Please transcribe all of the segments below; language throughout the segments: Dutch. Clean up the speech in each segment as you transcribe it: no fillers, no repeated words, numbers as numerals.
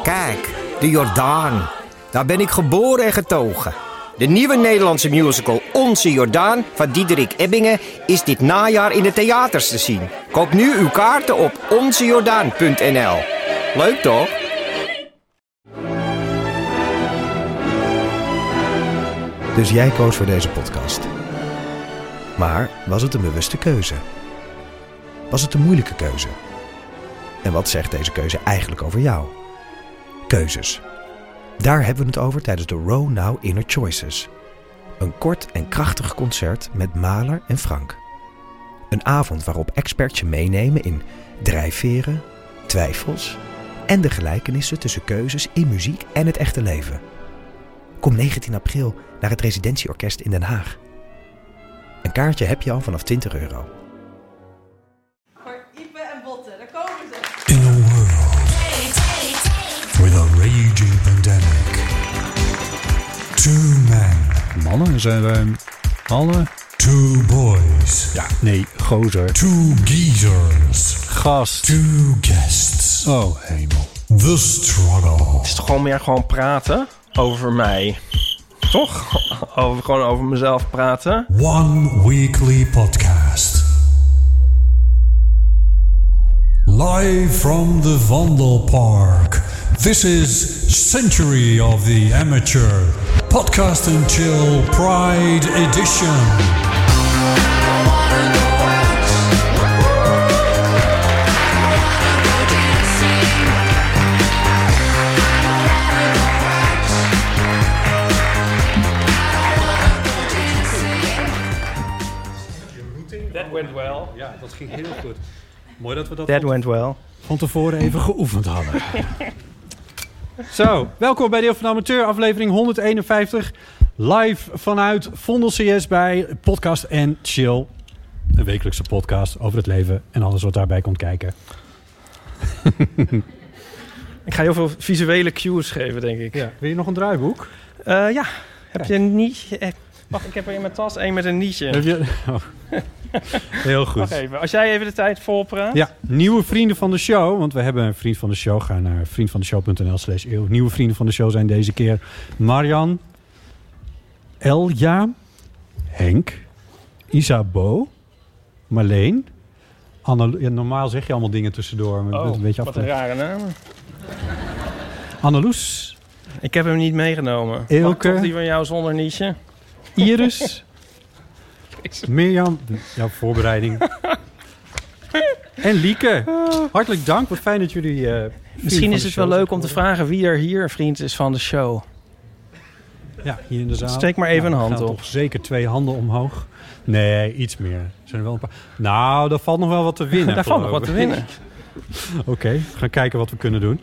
Kijk, de Jordaan. Daar ben ik geboren en getogen. De nieuwe Nederlandse musical Onze Jordaan van Diederik Ebbingen is dit najaar in de theaters te zien. Koop nu uw kaarten op onzejordaan.nl. Leuk toch? Dus jij koos voor deze podcast. Maar was het een bewuste keuze? Was het een moeilijke keuze? En wat zegt deze keuze eigenlijk over jou? Keuzes. Daar hebben we het over tijdens de Row Now Inner Choices. Een kort en krachtig concert met Mahler en Frank. Een avond waarop experts je meenemen in drijfveren, twijfels en de gelijkenissen tussen keuzes in muziek en het echte leven. Kom 19 april naar het Residentieorkest in Den Haag. Een kaartje heb je al vanaf €20. Voor Ipe en Botte, daar komen ze. In a world with a raging pandemic, two men. Mannen zijn wij mannen. Two boys. Ja, nee, gozer. Two geezers. Gast. Two guests. Oh, hemel. The struggle. Het is toch gewoon meer gewoon praten over mij. Toch? Gewoon over mezelf praten. One weekly podcast. Live from the Vondelpark. This is Century of the Amateur. Podcast and Chill Pride Edition. That went well. Ja, dat ging heel goed. Mooi dat we dat That went well. van tevoren even geoefend hadden. Zo, welkom bij Deel van de Amateur, aflevering 151. Live vanuit Vondel CS bij Podcast en Chill. Een wekelijkse podcast over het leven en alles wat daarbij komt kijken. Ik ga heel veel visuele cues geven, denk ik. Ja, wil je nog een draaiboek? Ja. Heb je een nietje? Wacht, ik heb er in mijn tas één met een nietje. Heb je... Oh. Heel goed. Wacht even. Als jij even de tijd volpraat. Ja, nieuwe vrienden van de show. Want we hebben een vriend van de show. Ga naar vriendvandeshow.nl/eeuw. Nieuwe vrienden van de show zijn deze keer Marian, Elja, Henk, Isabeau, Marleen, Anne. Ja, normaal zeg je allemaal dingen tussendoor. Maar Oh, een beetje wat een rare naam. Anneloes, Ik heb hem niet meegenomen. Eelke. Mag ik toch die van jou zonder nietje? Iris, Mirjam, jouw voorbereiding. En Lieke. Hartelijk dank. Wat fijn dat jullie... Misschien is het wel leuk om te vragen wie er hier vriend is van de show. Ja, hier in de zaal. Steek maar even een hand gaan op. Toch zeker 2 handen omhoog. Nee, iets meer. Zijn er wel een paar. Nou, daar valt nog wel wat te winnen. Daar valt nog wat te winnen. Oké, we gaan kijken wat we kunnen doen.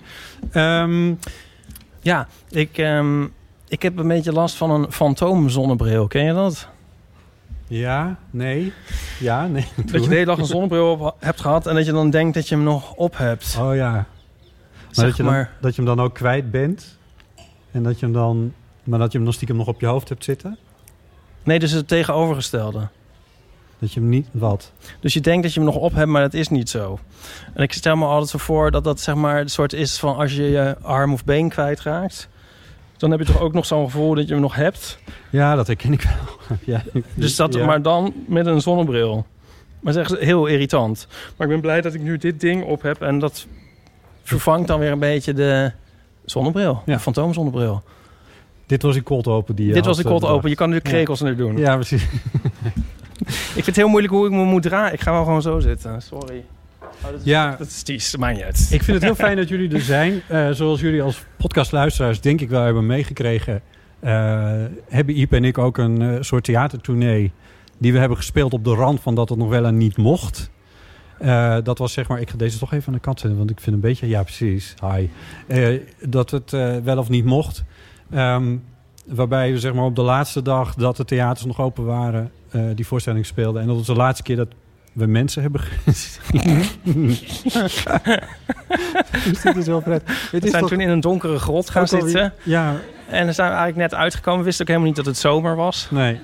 Ja, ik heb een beetje last van een fantoomzonnebril. Ken je dat? Ja, nee. Ja, nee. Dat je de hele dag een zonnebril op hebt gehad en dat je dan denkt dat je hem nog op hebt. Oh ja. Maar, Zeg dat je hem dan ook kwijt bent. En dat je hem dan... Maar dat je hem nog stiekem nog op je hoofd hebt zitten. Nee, dus het tegenovergestelde. Dat je hem niet... Wat? Dus je denkt dat je hem nog op hebt, maar dat is niet zo. En ik stel me altijd zo voor dat dat zeg maar het soort is van als je je arm of been kwijtraakt. Dan heb je toch ook nog zo'n gevoel dat je hem nog hebt. Ja, dat herken ik wel. Ja, Dus dat, ja. maar dan met een zonnebril. Maar dat is echt heel irritant. Maar ik ben blij dat ik nu dit ding op heb en dat vervangt dan weer een beetje de zonnebril. Ja. De fantoomzonnebril. Dit was die cold open die je Dit was had, de cold bedacht. open. Je kan nu de krekels er doen. Ja, precies. Ik vind het heel moeilijk hoe ik me moet draaien. Ik ga wel gewoon zo zitten. Sorry. Oh, dat is, Ja. dat is ties. Dat maakt niet uit. Ik vind het heel fijn dat jullie er zijn. Zoals jullie als podcastluisteraars denk ik wel hebben meegekregen... hebben Iep en ik ook een soort theatertournee... die we hebben gespeeld op de rand van dat het nog wel en niet mocht. Dat was zeg maar... Ik ga deze toch even aan de kant zetten, want ik vind een beetje... Ja, precies. Hi. Dat het wel of niet mocht. Waarbij we zeg maar op de laatste dag dat de theaters nog open waren... die voorstelling speelden. En dat was de laatste keer dat we mensen hebben gezien. Dus dit is wel prettig. We zijn toen in een donkere grot gaan zitten. Ja. En dan zijn we eigenlijk net uitgekomen. We wisten ook helemaal niet dat het zomer was. Nee.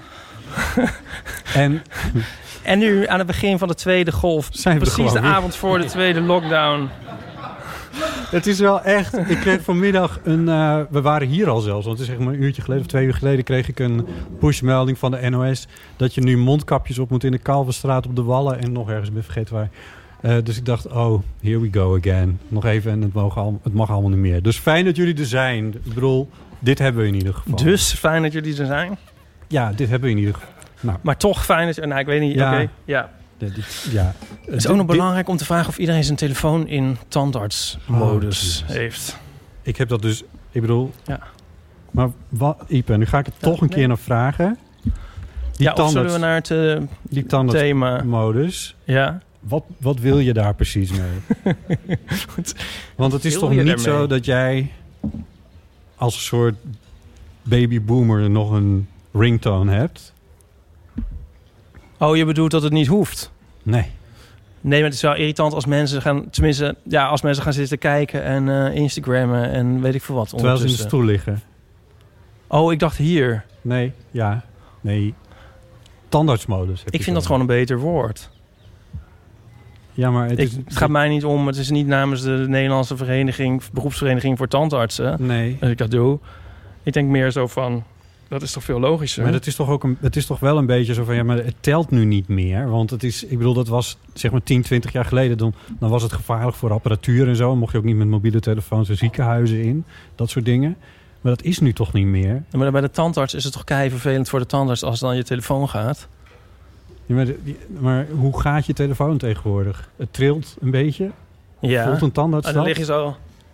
En nu aan het begin van de tweede golf... Zijn we precies de gewoon weer. avond voor de tweede lockdown... Het is wel echt... Ik kreeg vanmiddag een... we waren hier al zelfs. Want het is zeg maar een uurtje geleden of 2 uur geleden... kreeg ik een pushmelding van de NOS... dat je nu mondkapjes op moet in de Kalverstraat op de Wallen... en nog ergens, ben vergeten waar. Dus ik dacht, oh, here we go again. Nog even en het mag allemaal niet meer. Dus fijn dat jullie er zijn. Ik bedoel, dit hebben we in ieder geval. Dus fijn dat jullie er zijn. Ja, dit hebben we in ieder geval. Nou. Maar toch fijn dat... Nou, ik weet niet. Ja. Oké. Ja. Ja. Het is ook nog belangrijk om te vragen of iedereen zijn telefoon in tandartsmodus heeft. Ik heb dat dus... Ik bedoel... Ja. Maar wat, Ipe, nu ga ik het toch een keer naar vragen. Of zullen we naar het die tandartsmodus. Thema? Ja. Wat wil je daar precies mee? Want het is toch niet zo dat jij als een soort babyboomer nog een ringtone hebt? Oh, je bedoelt dat het niet hoeft? Nee. Nee, maar het is wel irritant als mensen gaan... Tenminste, ja, als mensen gaan zitten kijken en Instagrammen en weet ik veel wat. Terwijl ze in de stoel liggen. Oh, ik dacht hier. Nee, ja. Nee. Tandartsmodus. Ik vind dat gewoon een beter woord. Ja, maar het gaat mij niet om. Het is niet namens de Nederlandse beroepsvereniging voor tandartsen. Nee. Dat ik dat doe. Ik denk meer zo van... Dat is toch veel logischer? Maar het is toch wel een beetje zo van... Ja, maar het telt nu niet meer. Want het is... Ik bedoel, dat was zeg maar 10, 20 jaar geleden. Dan was het gevaarlijk voor apparatuur en zo. Dan mocht je ook niet met mobiele telefoons en ziekenhuizen in. Dat soort dingen. Maar dat is nu toch niet meer. Ja, maar bij de tandarts is het toch keivervelend voor de tandarts... als dan je telefoon gaat? Ja, maar hoe gaat je telefoon tegenwoordig? Het trilt een beetje? Ja. Voelt een tandarts en dan lig je zo...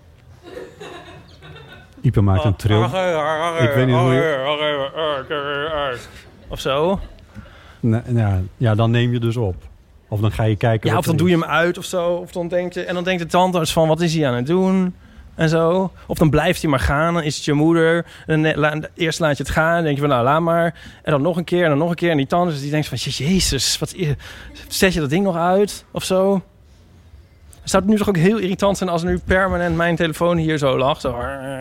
Ipe maakt een tril. Ik weet niet hoe je... Of zo. Ja, dan neem je dus op. Of dan ga je kijken... Ja, of dan doe je hem uit of zo. Of dan denkt en dan denkt de tandarts van... wat is hij aan het doen? En zo. Of dan blijft hij maar gaan. Dan is het je moeder. En eerst laat je het gaan. Dan denk je van, nou, laat maar. En dan nog een keer en dan nog een keer. En die tandarts die denkt van... Jezus, zet je dat ding nog uit? Of zo. Het zou nu toch ook heel irritant zijn... als nu permanent mijn telefoon hier zo lag. Zo.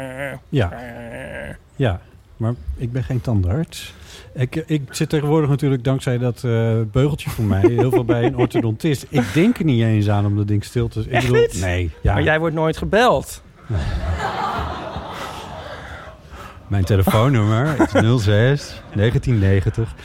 Ja, maar ik ben geen tandarts. Ik zit tegenwoordig natuurlijk dankzij dat beugeltje voor mij... heel veel bij een orthodontist. Ik denk er niet eens aan om dat ding stil te... Echt niet? Nee. Ja. Maar jij wordt nooit gebeld. Mijn telefoonnummer is 06 1990.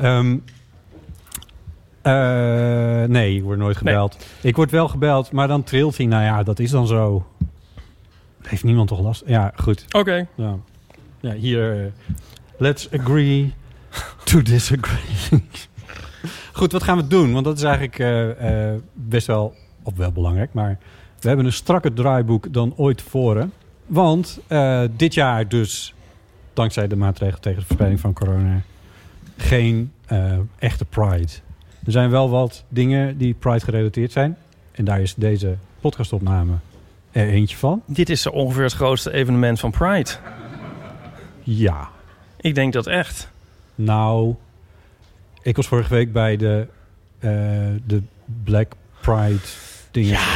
Nee, ik word nooit gebeld. Nee. Ik word wel gebeld, maar dan trilt hij. Nou ja, dat is dan zo. Heeft niemand toch last? Ja, goed. Oké. Ja, hier... let's agree to disagree. Goed, wat gaan we doen? Want dat is eigenlijk best wel... of wel belangrijk, maar... we hebben een strakker draaiboek dan ooit tevoren. Want dit jaar dus... dankzij de maatregelen tegen de verspreiding van corona... geen echte Pride. Er zijn wel wat dingen die Pride gerelateerd zijn. En daar is deze podcastopname er eentje van. Dit is ongeveer het grootste evenement van Pride. Ja. Ik denk dat echt. Nou, ik was vorige week bij de Black Pride dingen. Ja.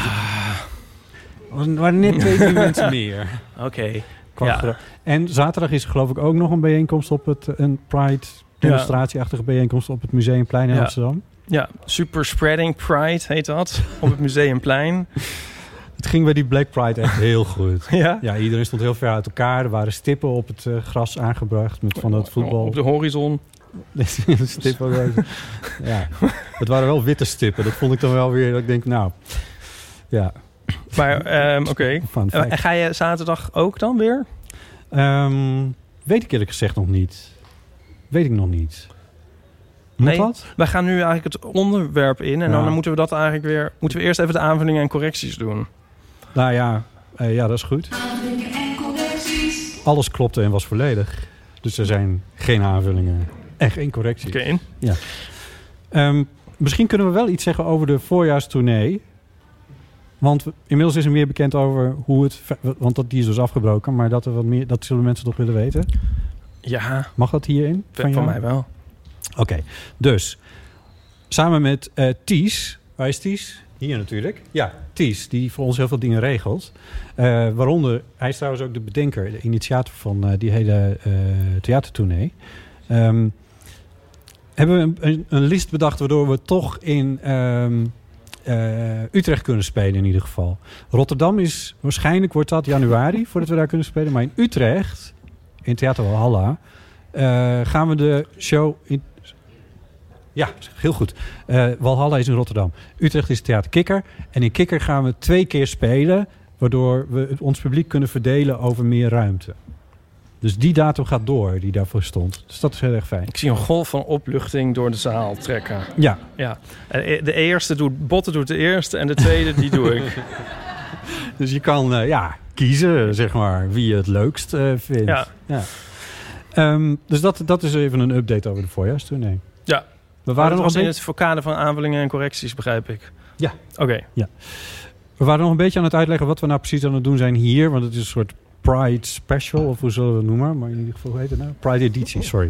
Er waren net 2 mensen meer. Oké. Ja. En zaterdag is er geloof ik ook nog een bijeenkomst op een Pride... demonstratieachtige bijeenkomst op het Museumplein in Amsterdam. Ja, Super Spreading Pride heet dat. Op het Museumplein. Het ging bij die Black Pride echt heel goed. Ja? Ja, iedereen stond heel ver uit elkaar. Er waren stippen op het gras aangebracht met van het voetbal. Op de horizon. Stippen. Ja, het waren wel witte stippen. Dat vond ik dan wel weer. Dat ik denk, nou, ja. Maar, oké. En ga je zaterdag ook dan weer? Weet ik eerlijk gezegd nog niet. Weet ik nog niet. Moet dat? Wij gaan nu eigenlijk het onderwerp in. En dan moeten we dat eigenlijk weer... Moeten we eerst even de aanvullingen en correcties doen. Nou ja, dat is goed. Aanvullingen en correcties. Alles klopte en was volledig. Dus er zijn geen aanvullingen en geen correcties. Oké. Ja. Misschien kunnen we wel iets zeggen over de voorjaarstournee. Want inmiddels is er meer bekend over hoe het... Want die is dus afgebroken. Maar dat er wat meer... Dat zullen mensen toch willen weten. Ja. Mag dat hierin? Van mij wel. Oké. Dus samen met Ties. Waar is Ties? Hier natuurlijk. Ja, Ties. Die voor ons heel veel dingen regelt. Waaronder... Hij is trouwens ook de bedenker. De initiator van die hele theatertournee. Hebben we een list bedacht... waardoor we toch in Utrecht kunnen spelen in ieder geval. Rotterdam waarschijnlijk wordt dat januari voordat we daar kunnen spelen. Maar in Utrecht, in Theater Walhalla, gaan we de show in... Ja, heel goed. Walhalla is in Rotterdam. Utrecht is Theater Kikker. En in Kikker gaan we 2 keer spelen, waardoor we ons publiek kunnen verdelen over meer ruimte. Dus die datum gaat door, die daarvoor stond. Dus dat is heel erg fijn. Ik zie een golf van opluchting door de zaal trekken. Ja. De eerste Botte doet de eerste en de tweede die doe ik. Dus je kan kiezen, zeg maar, wie je het leukst vindt. Ja. Dus dat is even een update over de voorjaarstournee. Ja. We waren nog in het voor kader van aanvullingen en correcties, begrijp ik. Ja. Oké. Ja. We waren nog een beetje aan het uitleggen wat we nou precies aan het doen zijn hier. Want het is een soort Pride Special, of hoe zullen we het noemen? Maar in ieder geval, hoe heet het nou? Pride Editie, sorry.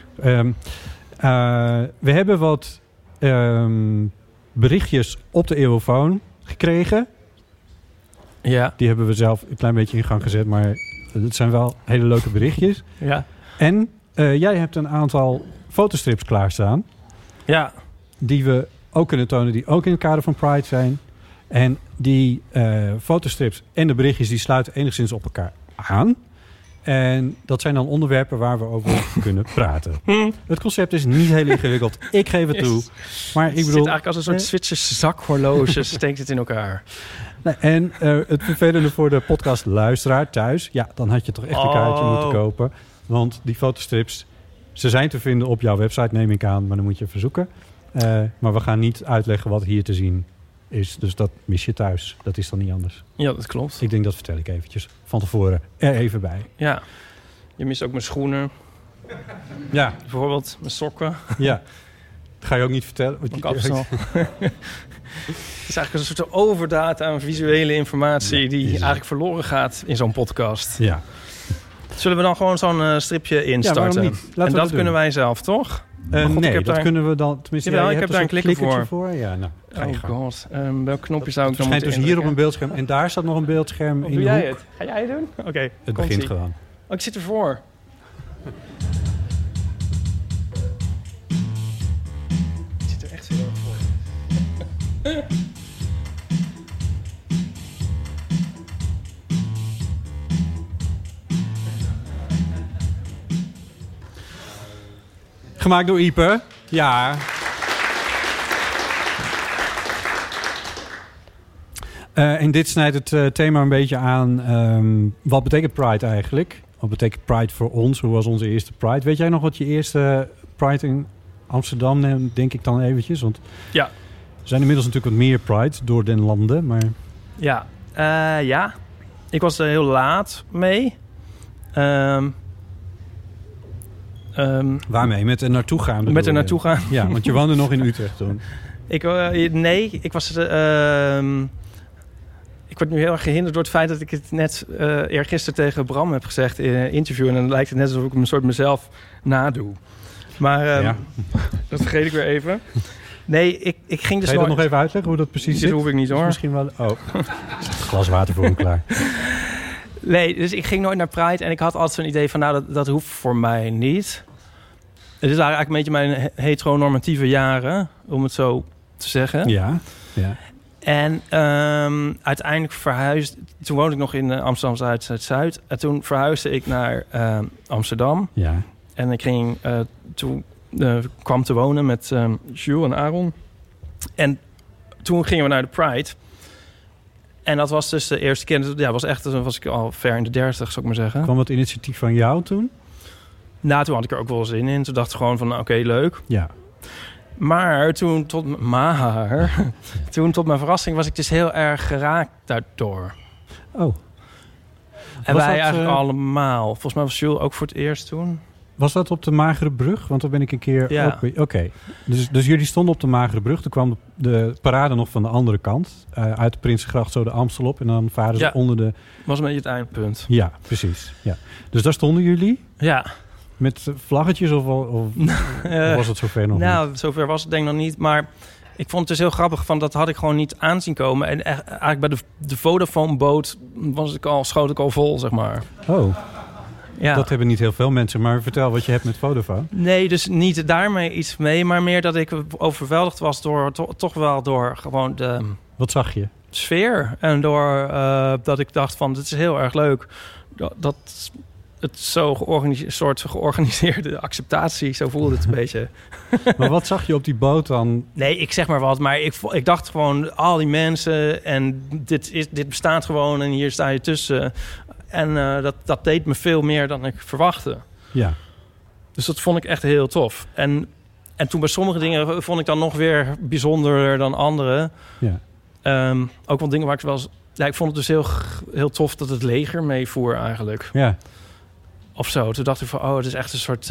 We hebben wat berichtjes op de eeuwofoon gekregen. Ja. Die hebben we zelf een klein beetje in gang gezet, maar het zijn wel hele leuke berichtjes. Ja. En jij hebt een aantal fotostrips klaarstaan. Ja. Die we ook kunnen tonen, die ook in het kader van Pride zijn. En die fotostrips en de berichtjes die sluiten enigszins op elkaar aan. En dat zijn dan onderwerpen waar we over kunnen praten. Het concept is niet heel ingewikkeld. Ik geef het toe. Maar ik bedoel, het zit eigenlijk als een soort Zwitserse zakhorloge. Steekt het in elkaar. Nee, en het vervelende voor de podcastluisteraar thuis. Ja, dan had je toch echt een kaartje moeten kopen. Want die fotostrips, ze zijn te vinden op jouw website, neem ik aan. Maar dan moet je verzoeken. Maar we gaan niet uitleggen wat hier te zien is. Dus dat mis je thuis. Dat is dan niet anders. Ja, dat klopt. Ik denk dat vertel ik eventjes van tevoren er even bij. Ja. Je mist ook mijn schoenen. Ja. Bijvoorbeeld mijn sokken. Ja. Dat ga je ook niet vertellen. Mijn kapsel. Het is eigenlijk een soort overdata aan visuele informatie die eigenlijk verloren gaat in zo'n podcast. Ja. Zullen we dan gewoon zo'n stripje instarten? Ja, en dat kunnen wij zelf, toch? Nee, dat kunnen we dan... Tenminste, jawel, ik heb daar een klikker voor. Ja, nou, god. Welk knopje zou ik dan moeten dus hier op een beeldscherm. En daar staat nog een beeldscherm in de hoek. Doe jij het? Ga jij het doen? Oké. Het begint gewoon. Oh, ik zit ervoor. Ik zit er echt heel erg voor. Gemaakt door Ipe. Ja. En dit snijdt het thema een beetje aan. Wat betekent Pride eigenlijk? Wat betekent Pride voor ons? Hoe was onze eerste Pride? Weet jij nog wat je eerste Pride in Amsterdam, denk ik dan eventjes? Want ja. Er zijn inmiddels natuurlijk wat meer Pride door den landen, maar... Ja. Ja. Ik was er heel laat mee. Waarmee? Met er naartoe gaan? Met er naartoe gaan. Ja, want je woonde nog in Utrecht toen. Ik was... ik word nu heel erg gehinderd door het feit dat ik het net eergisteren tegen Bram heb gezegd in een interview. En dan lijkt het net alsof ik een soort mezelf nadoe. Maar dat vergeet ik weer even. Nee, ik ging dus... Ga je dat nog even uitleggen hoe dat precies zit? Dat hoef ik niet, hoor. Misschien wel... Oh, glas water voor me klaar. Nee, dus ik ging nooit naar Pride en ik had altijd zo'n idee van, nou, dat hoeft voor mij niet. Het is eigenlijk een beetje mijn heteronormatieve jaren, om het zo te zeggen. Ja, ja. En uiteindelijk verhuisde... Toen woonde ik nog in Amsterdam Zuid. En toen verhuisde ik naar Amsterdam. Ja. En ik ging toen kwam te wonen met Jules en Aaron. En toen gingen we naar de Pride. En dat was dus de eerste keer. Ja, was ik al ver in de 30, zou ik maar zeggen. Kwam het initiatief van jou toen? Nou, toen had ik er ook wel zin in. Toen dacht ik gewoon van, oké, leuk. Ja. Maar toen tot mijn verrassing was ik dus heel erg geraakt daardoor. Oh. En wij eigenlijk allemaal. Volgens mij was Jules ook voor het eerst toen. Was dat op de Magere Brug? Want daar ben ik een keer... Ja. Oké. Dus jullie stonden op de Magere Brug. Toen kwam de parade nog van de andere kant. Uit de Prinsengracht zo de Amstel op. En dan varen ze onder de... Was een beetje het eindpunt. Ja, precies. Ja. Dus daar stonden jullie? Ja. Met vlaggetjes of was het zover nog niet? Nou, zover was het denk ik nog niet. Maar ik vond het dus heel grappig. Van dat had ik gewoon niet aanzien komen. En eigenlijk bij de Vodafone-boot schoot ik al vol, zeg maar. Oh. Ja. Dat hebben niet heel veel mensen. Maar vertel wat je hebt met Vodafone. Nee, dus niet daarmee iets mee, maar meer dat ik overweldigd was door toch wel door gewoon de Wat zag je? sfeer. En door dat ik dacht van, dit is heel erg leuk. Dat het zo georganiseerde acceptatie, zo voelde het een beetje. Maar wat zag je op die boot dan? Nee, ik zeg maar wat, maar ik dacht gewoon, al die mensen en dit bestaat gewoon en hier sta je tussen. En dat deed me veel meer dan ik verwachtte. Ja. Dus dat vond ik echt heel tof. En toen bij sommige dingen vond ik dan nog weer bijzonderder dan andere. Ja. Ook wel dingen waar ik wel eens... Ja, ik vond het dus heel tof dat het leger meevoer eigenlijk. Ja. Of zo. Toen dacht ik van, het is echt een soort...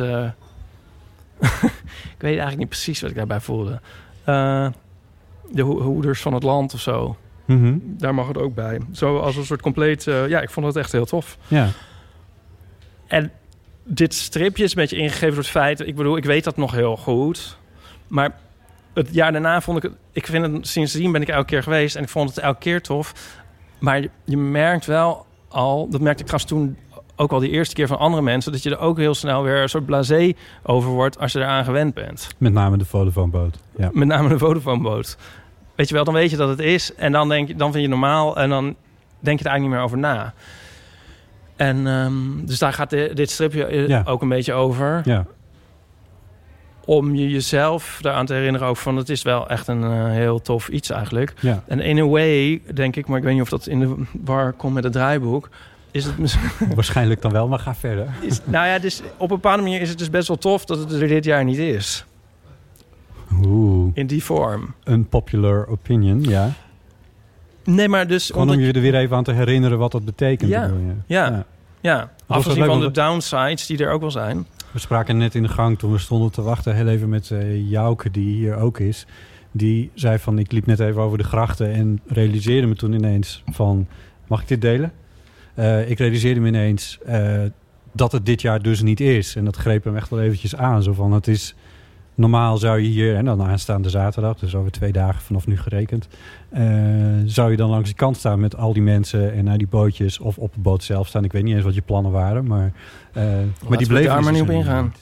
ik weet eigenlijk niet precies wat ik daarbij voelde. De hoeders van het land of zo. Mm-hmm. Daar mag het ook bij. Zo als een soort compleet... ik vond het echt heel tof. Ja. En dit stripje is een beetje ingegeven door het feit... Ik bedoel, ik weet dat nog heel goed. Maar het jaar daarna vond ik het... Ik vind het, sindsdien ben ik elke keer geweest... en ik vond het elke keer tof. Maar je merkt wel al... Dat merkte ik trouwens toen ook al die eerste keer van andere mensen... dat je er ook heel snel weer een soort blasé over wordt... als je eraan gewend bent. Met name de Vodafone-boot. Ja. Met name de Vodafone-boot. Weet je wel, dan weet je dat het is... en dan vind je het normaal... en dan denk je er eigenlijk niet meer over na. En dus daar gaat dit stripje ook een beetje over. Ja. Om jezelf daaraan te herinneren ook van... het is wel echt een heel tof iets eigenlijk. Ja. En in a way, denk ik... maar ik weet niet of dat in de war komt met het draaiboek... is het misschien... Waarschijnlijk dan wel, maar ga verder. Dus op een bepaalde manier is het dus best wel tof... dat het er dit jaar niet is. Oeh. In die vorm. Unpopular opinion, ja. Nee, maar dus... Gewoon om je er weer even aan te herinneren wat dat betekent. Ja, bedoel je. ja. Afgezien van de downsides die er ook wel zijn. We spraken net in de gang toen we stonden te wachten... heel even met Jouke, die hier ook is. Die zei van, ik liep net even over de grachten... en realiseerde me toen ineens van... Mag ik dit delen? Ik realiseerde me ineens dat het dit jaar dus niet is. En dat greep hem echt wel eventjes aan. Zo van, het is... Normaal zou je hier, en dan aanstaande zaterdag... dus over 2 dagen vanaf nu gerekend... zou je dan langs de kant staan met al die mensen... en naar die bootjes of op de boot zelf staan. Ik weet niet eens wat je plannen waren, maar die belevenis daar maar niet op ingaan.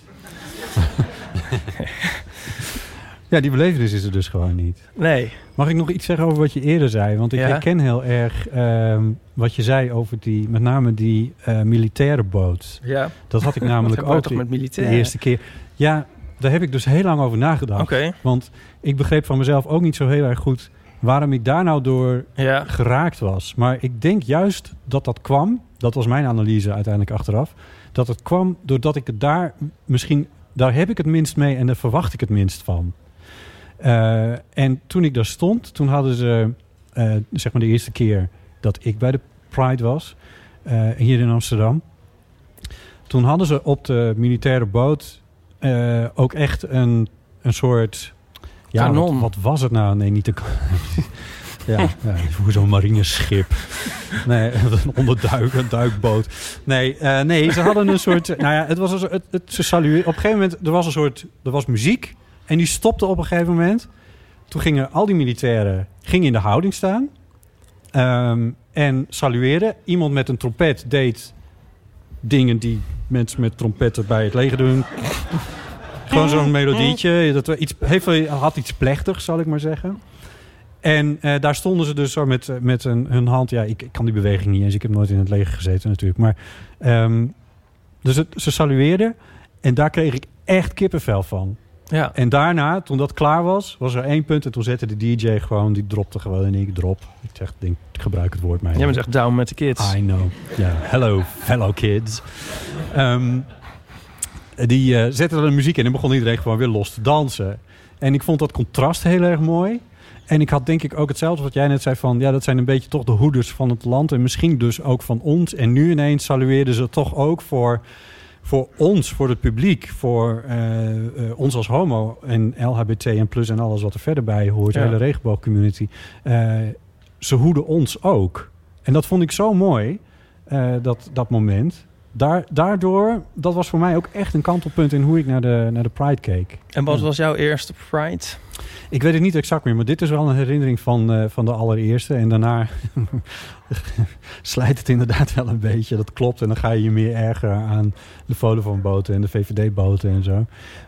Ja, die belevenis is er dus gewoon niet. Nee. Mag ik nog iets zeggen over wat je eerder zei? Want ik herken heel erg wat je zei over met name die militaire boot. Ja. Dat had ik namelijk ook de eerste keer. Ja, daar heb ik dus heel lang over nagedacht. Okay. Want ik begreep van mezelf ook niet zo heel erg goed... waarom ik daar nou door geraakt was. Maar ik denk juist dat kwam... dat was mijn analyse uiteindelijk achteraf... dat het kwam doordat ik het daar misschien... daar heb ik het minst mee en daar verwacht ik het minst van. En toen ik daar stond... toen hadden ze, zeg maar de eerste keer... dat ik bij de Pride was... hier in Amsterdam... toen hadden ze op de militaire boot... ook echt een soort... Ja, kanon. Wat was het nou? Nee, niet een kanon. Voor zo'n marineschip. Nee, een duikboot. Nee, ze hadden een soort... het was ze salueerden. Op een gegeven moment, er was muziek. En die stopte op een gegeven moment. Toen gingen al die militairen in de houding staan. En salueerden. Iemand met een trompet deed dingen die mensen met trompetten bij het leger doen. Gewoon zo'n melodietje. Dat had iets plechtigs, zal ik maar zeggen. En daar stonden ze dus zo met hun hand. Ja, ik kan die beweging niet eens. Ik heb nooit in het leger gezeten natuurlijk. Maar dus ze salueerden. En daar kreeg ik echt kippenvel van. Ja. En daarna, toen dat klaar was er 1 punt. En toen zette de DJ gewoon, die dropte gewoon en ik drop. Ik gebruik het woord maar. Jij bent echt down met de kids. I know. Ja, hello fellow kids. Die zette er de muziek in en begon iedereen gewoon weer los te dansen. En ik vond dat contrast heel erg mooi. En ik had denk ik ook hetzelfde wat jij net zei van... ja, dat zijn een beetje toch de hoeders van het land... en misschien dus ook van ons. En nu ineens salueerden ze toch ook voor ons, voor het publiek... voor ons als homo en LHBT en plus en alles wat er verder bij hoort... de hele regenboogcommunity. Ze hoeden ons ook. En dat vond ik zo mooi, dat moment... daardoor, dat was voor mij ook echt een kantelpunt in hoe ik naar de Pride keek. En wat was jouw eerste Pride? Ik weet het niet exact meer, maar dit is wel een herinnering van de allereerste. En daarna slijt het inderdaad wel een beetje. Dat klopt. En dan ga je je meer ergeren aan de Vodafone-boten en de VVD-boten en zo.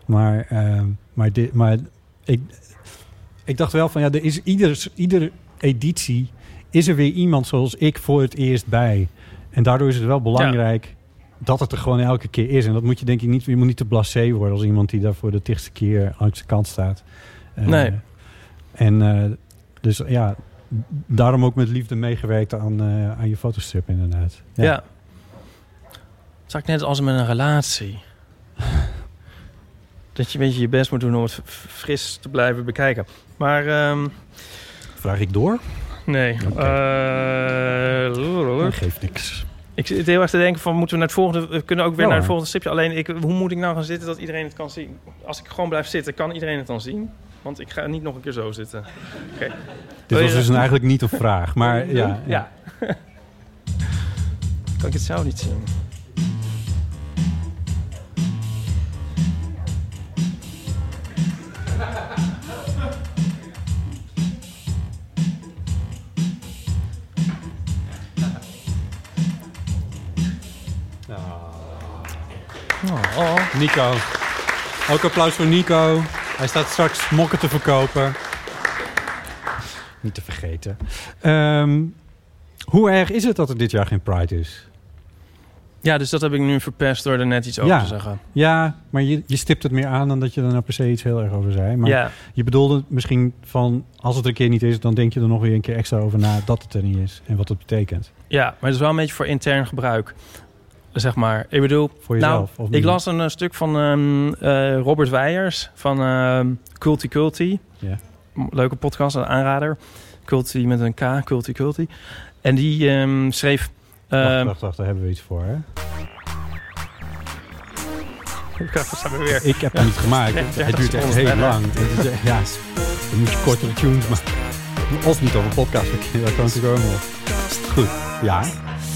Maar ik dacht wel van, ja, er is iedere editie is er weer iemand zoals ik voor het eerst bij. En daardoor is het wel belangrijk dat het er gewoon elke keer is. En dat moet je denk ik niet, je moet niet te blasé worden als iemand die daar voor de 80ste keer aan zijn kant staat. Nee. En dus ja, daarom ook met liefde meegewerkt aan je fotostrip inderdaad. Ja. Het is eigenlijk net als met een relatie. Dat je een beetje je best moet doen om het fris te blijven bekijken. Maar... Vraag ik door? Nee. Geeft niks. Ik zit heel erg te denken van, moeten we naar het volgende... We kunnen ook weer naar het volgende stripje. Alleen, hoe moet ik nou gaan zitten dat iedereen het kan zien? Als ik gewoon blijf zitten, kan iedereen het dan zien? Want ik ga niet nog een keer zo zitten. Okay. Dit was dus eigenlijk niet een vraag, maar ja. Kan ik het zo niet zien? Oh. Nico. Ook applaus voor Nico. Hij staat straks mokken te verkopen. Niet te vergeten. Hoe erg is het dat er dit jaar geen Pride is? Ja, dus dat heb ik nu verpest door er net iets over te zeggen. Ja, maar je stipt het meer aan dan dat je er nou per se iets heel erg over zei. Maar je bedoelde misschien van, als het er een keer niet is, dan denk je er nog weer een keer extra over na dat het er niet is en wat het betekent. Ja, maar het is wel een beetje voor intern gebruik. Zeg maar, ik bedoel... Voor jezelf? Nou, ik las een stuk van Robert Weijers van Culti. Ja. Leuke podcast, een aanrader. Culti met een K, Culti. En die schreef... Wacht, daar hebben we iets voor, hè? Ik heb het niet gemaakt. Het duurt echt heel lang. Ja, dan moet je kortere tunes maken. Of niet over podcast. Dat kan natuurlijk ook nog. Goed, ja.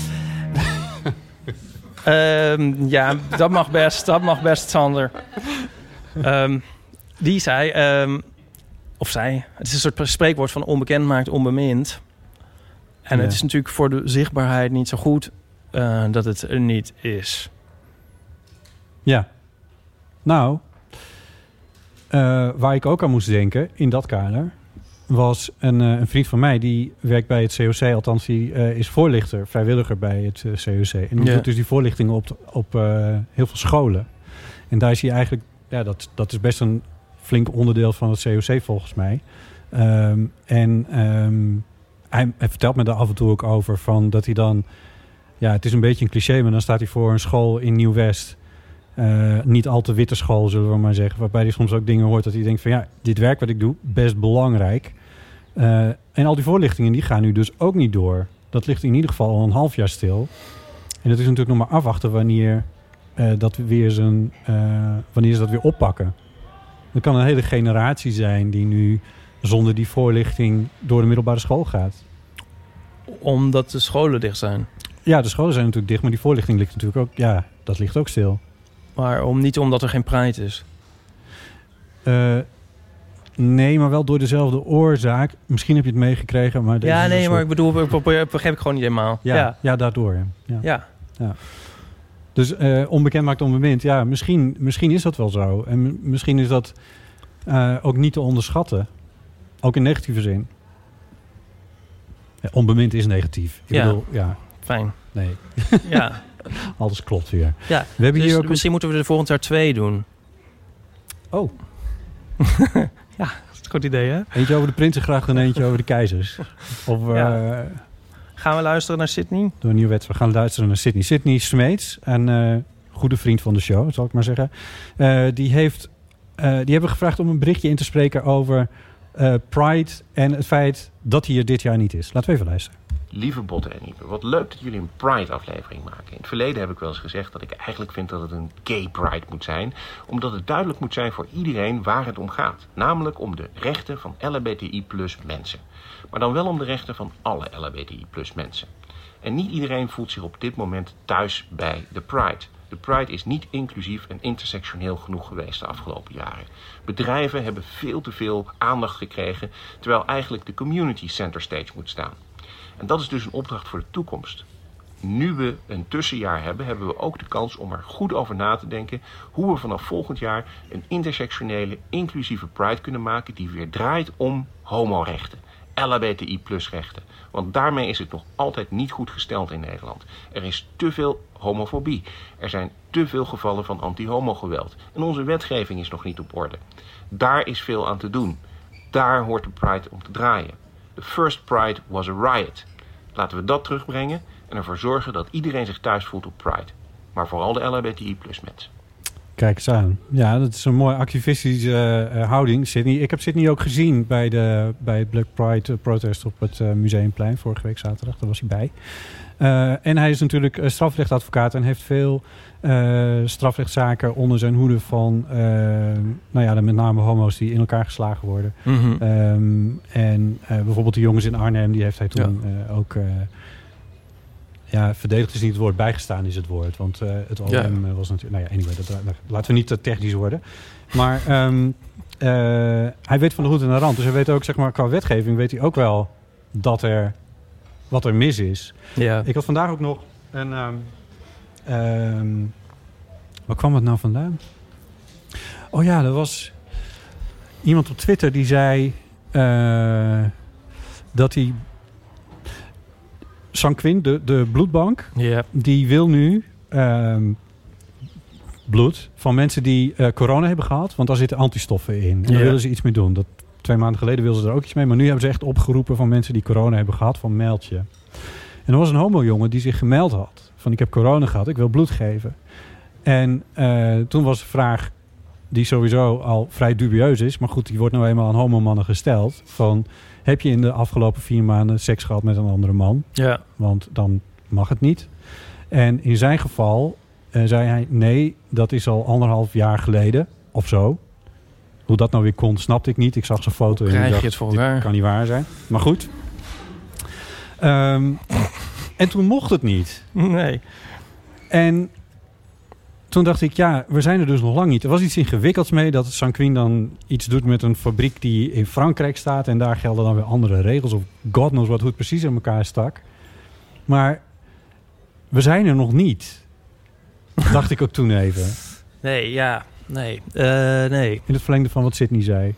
Ja, dat mag best, Sander. Die zei, het is een soort spreekwoord van onbekend maakt onbemind. En het is natuurlijk voor de zichtbaarheid niet zo goed dat het er niet is. Ja. Nou, waar ik ook aan moest denken in dat kader was een vriend van mij die werkt bij het COC, althans die is voorlichter, vrijwilliger bij het COC. En die doet dus die voorlichtingen op heel veel scholen. En daar is hij eigenlijk, ja, dat is best een flink onderdeel van het COC volgens mij. Hij vertelt me daar af en toe ook over van dat hij dan, ja, het is een beetje een cliché, maar dan staat hij voor een school in Nieuw-West. Niet al te witte school, zullen we maar zeggen. Waarbij hij soms ook dingen hoort dat hij denkt van, ja, dit werk wat ik doe, best belangrijk. En al die voorlichtingen, die gaan nu dus ook niet door. Dat ligt in ieder geval al een half jaar stil. En dat is natuurlijk nog maar afwachten wanneer wanneer ze dat weer oppakken. Er kan een hele generatie zijn die nu zonder die voorlichting door de middelbare school gaat. Omdat de scholen dicht zijn? Ja, de scholen zijn natuurlijk dicht, maar die voorlichting ligt natuurlijk ook, ja, dat ligt ook stil. Maar niet omdat er geen Pride is? Nee, maar wel door dezelfde oorzaak. Misschien heb je het meegekregen, maar... maar ik bedoel, begrijp ik gewoon niet helemaal. Ja, daardoor. Ja. Dus onbekend maakt onbemind. Ja, misschien is dat wel zo. En misschien is dat ook niet te onderschatten. Ook in negatieve zin. Ja, onbemind is negatief. Ik bedoel, fijn. Nee. Ja. Alles klopt weer. Ja, we hebben dus hier ook misschien moeten we er volgend jaar 2 doen. Oh. Ja, dat is een goed idee, hè? Eentje over de Prinsengracht en eentje over de keizers. Of, gaan we luisteren naar Sydney? Door een nieuwe wet. We gaan luisteren naar Sydney. Sydney Smeets, een goede vriend van de show, zal ik maar zeggen. Die hebben gevraagd om een berichtje in te spreken over Pride en het feit dat hij er dit jaar niet is. Laten we even luisteren. Lieve Botte en Ipe, wat leuk dat jullie een Pride-aflevering maken. In het verleden heb ik wel eens gezegd dat ik eigenlijk vind dat het een gay Pride moet zijn, omdat het duidelijk moet zijn voor iedereen waar het om gaat. Namelijk om de rechten van LHBTI+ mensen. Maar dan wel om de rechten van alle LHBTI+ mensen. En niet iedereen voelt zich op dit moment thuis bij de Pride. De Pride is niet inclusief en intersectioneel genoeg geweest de afgelopen jaren. Bedrijven hebben veel te veel aandacht gekregen, terwijl eigenlijk de community center stage moet staan. En dat is dus een opdracht voor de toekomst. Nu we een tussenjaar hebben we ook de kans om er goed over na te denken hoe we vanaf volgend jaar een intersectionele, inclusieve Pride kunnen maken die weer draait om homorechten, LHBTI+rechten. Want daarmee is het nog altijd niet goed gesteld in Nederland. Er is te veel homofobie. Er zijn te veel gevallen van anti-homo-geweld. En onze wetgeving is nog niet op orde. Daar is veel aan te doen. Daar hoort de Pride om te draaien. The first Pride was a riot. Laten we dat terugbrengen en ervoor zorgen dat iedereen zich thuis voelt op Pride. Maar vooral de LHBTI+mensen. Kijk eens aan. Ja, dat is een mooie activistische houding. Sydney. Ik heb Sydney ook gezien bij het Black Pride protest op het Museumplein vorige week zaterdag. Daar was hij bij. En hij is natuurlijk strafrechtadvocaat en heeft veel strafrechtszaken onder zijn hoede van met name homo's die in elkaar geslagen worden. Mm-hmm. En bijvoorbeeld de jongens in Arnhem, die heeft hij toen ook... verdedigd is niet het woord, bijgestaan is het woord. Want het OM was natuurlijk... anyway, laten we niet te technisch worden. Maar hij weet van de hoed en de rand. Dus hij weet ook, zeg maar, qua wetgeving weet hij ook wel wat er mis is. Ja. Ik had vandaag ook nog een... waar kwam het nou vandaan? Oh ja, er was iemand op Twitter die zei dat hij... Sanquin, de bloedbank, die wil nu bloed van mensen die corona hebben gehad. Want daar zitten antistoffen in. En daar willen ze iets mee doen. 2 maanden geleden wilden ze er ook iets mee. Maar nu hebben ze echt opgeroepen van mensen die corona hebben gehad. Van meld je. En er was een homo-jongen die zich gemeld had. Van ik heb corona gehad, ik wil bloed geven. En toen was de vraag die sowieso al vrij dubieus is. Maar goed, die wordt nou eenmaal aan homomannen gesteld. Van... Heb je in de afgelopen 4 maanden seks gehad met een andere man? Ja. Want dan mag het niet. En in zijn geval zei hij... Nee, dat is al 1,5 jaar geleden. Of zo. Hoe dat nou weer kon, snapte ik niet. Ik zag zijn foto en ik dacht, het voor elkaar? Dit kan niet waar zijn. Maar goed. En toen mocht het niet. Nee. En... Toen dacht ik, we zijn er dus nog lang niet. Er was iets ingewikkelds mee dat Sanquin dan iets doet met een fabriek die in Frankrijk staat. En daar gelden dan weer andere regels. Of God knows what, hoe het precies in elkaar stak. Maar we zijn er nog niet. Dacht ik ook toen even. Nee. In het verlengde van wat Sydney zei.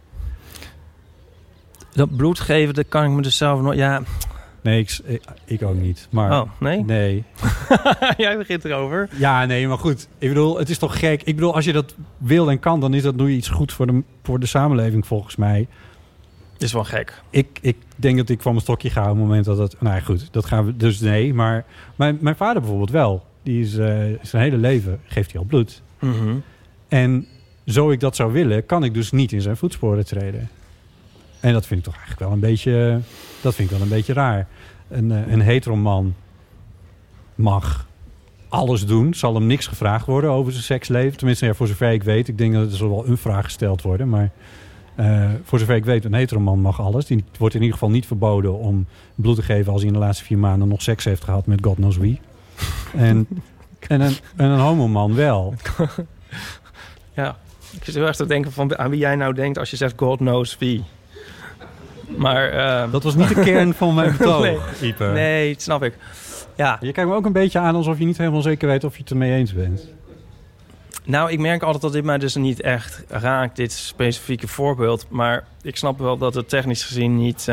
Dat bloed geven, dat kan ik me dus zelf nog... Ja. Nee, ik ook niet. Maar, nee? Nee. Jij begint erover. Ja, nee, maar goed. Ik bedoel, het is toch gek. Ik bedoel, als je dat wil en kan, dan doe je iets goed voor de samenleving, volgens mij. Is wel gek. Ik denk dat ik van mijn stokje ga op het moment dat het... Nou ja, goed, dat gaan we... Dus nee, maar mijn vader bijvoorbeeld wel. Die is zijn hele leven, geeft hij al bloed. Mm-hmm. En zo ik dat zou willen, kan ik dus niet in zijn voetsporen treden. En dat vind ik toch eigenlijk wel een beetje... Dat vind ik wel een beetje raar. Een heteroman mag alles doen. Zal hem niks gevraagd worden over zijn seksleven. Tenminste, voor zover ik weet. Ik denk dat er zal wel een vraag gesteld worden. Maar voor zover ik weet, een heteroman mag alles. Die wordt in ieder geval niet verboden om bloed te geven... als hij in de laatste 4 maanden nog seks heeft gehad met God knows wie. En een homoman wel. Ja, ik zit heel erg te denken van aan wie jij nou denkt... als je zegt God knows wie. Maar, dat was niet de kern van mijn betoog, Ipe. Nee, dat snap ik. Ja. Je kijkt me ook een beetje aan alsof je niet helemaal zeker weet of je het ermee eens bent. Nou, ik merk altijd dat dit mij dus niet echt raakt, dit specifieke voorbeeld. Maar ik snap wel dat het technisch gezien niet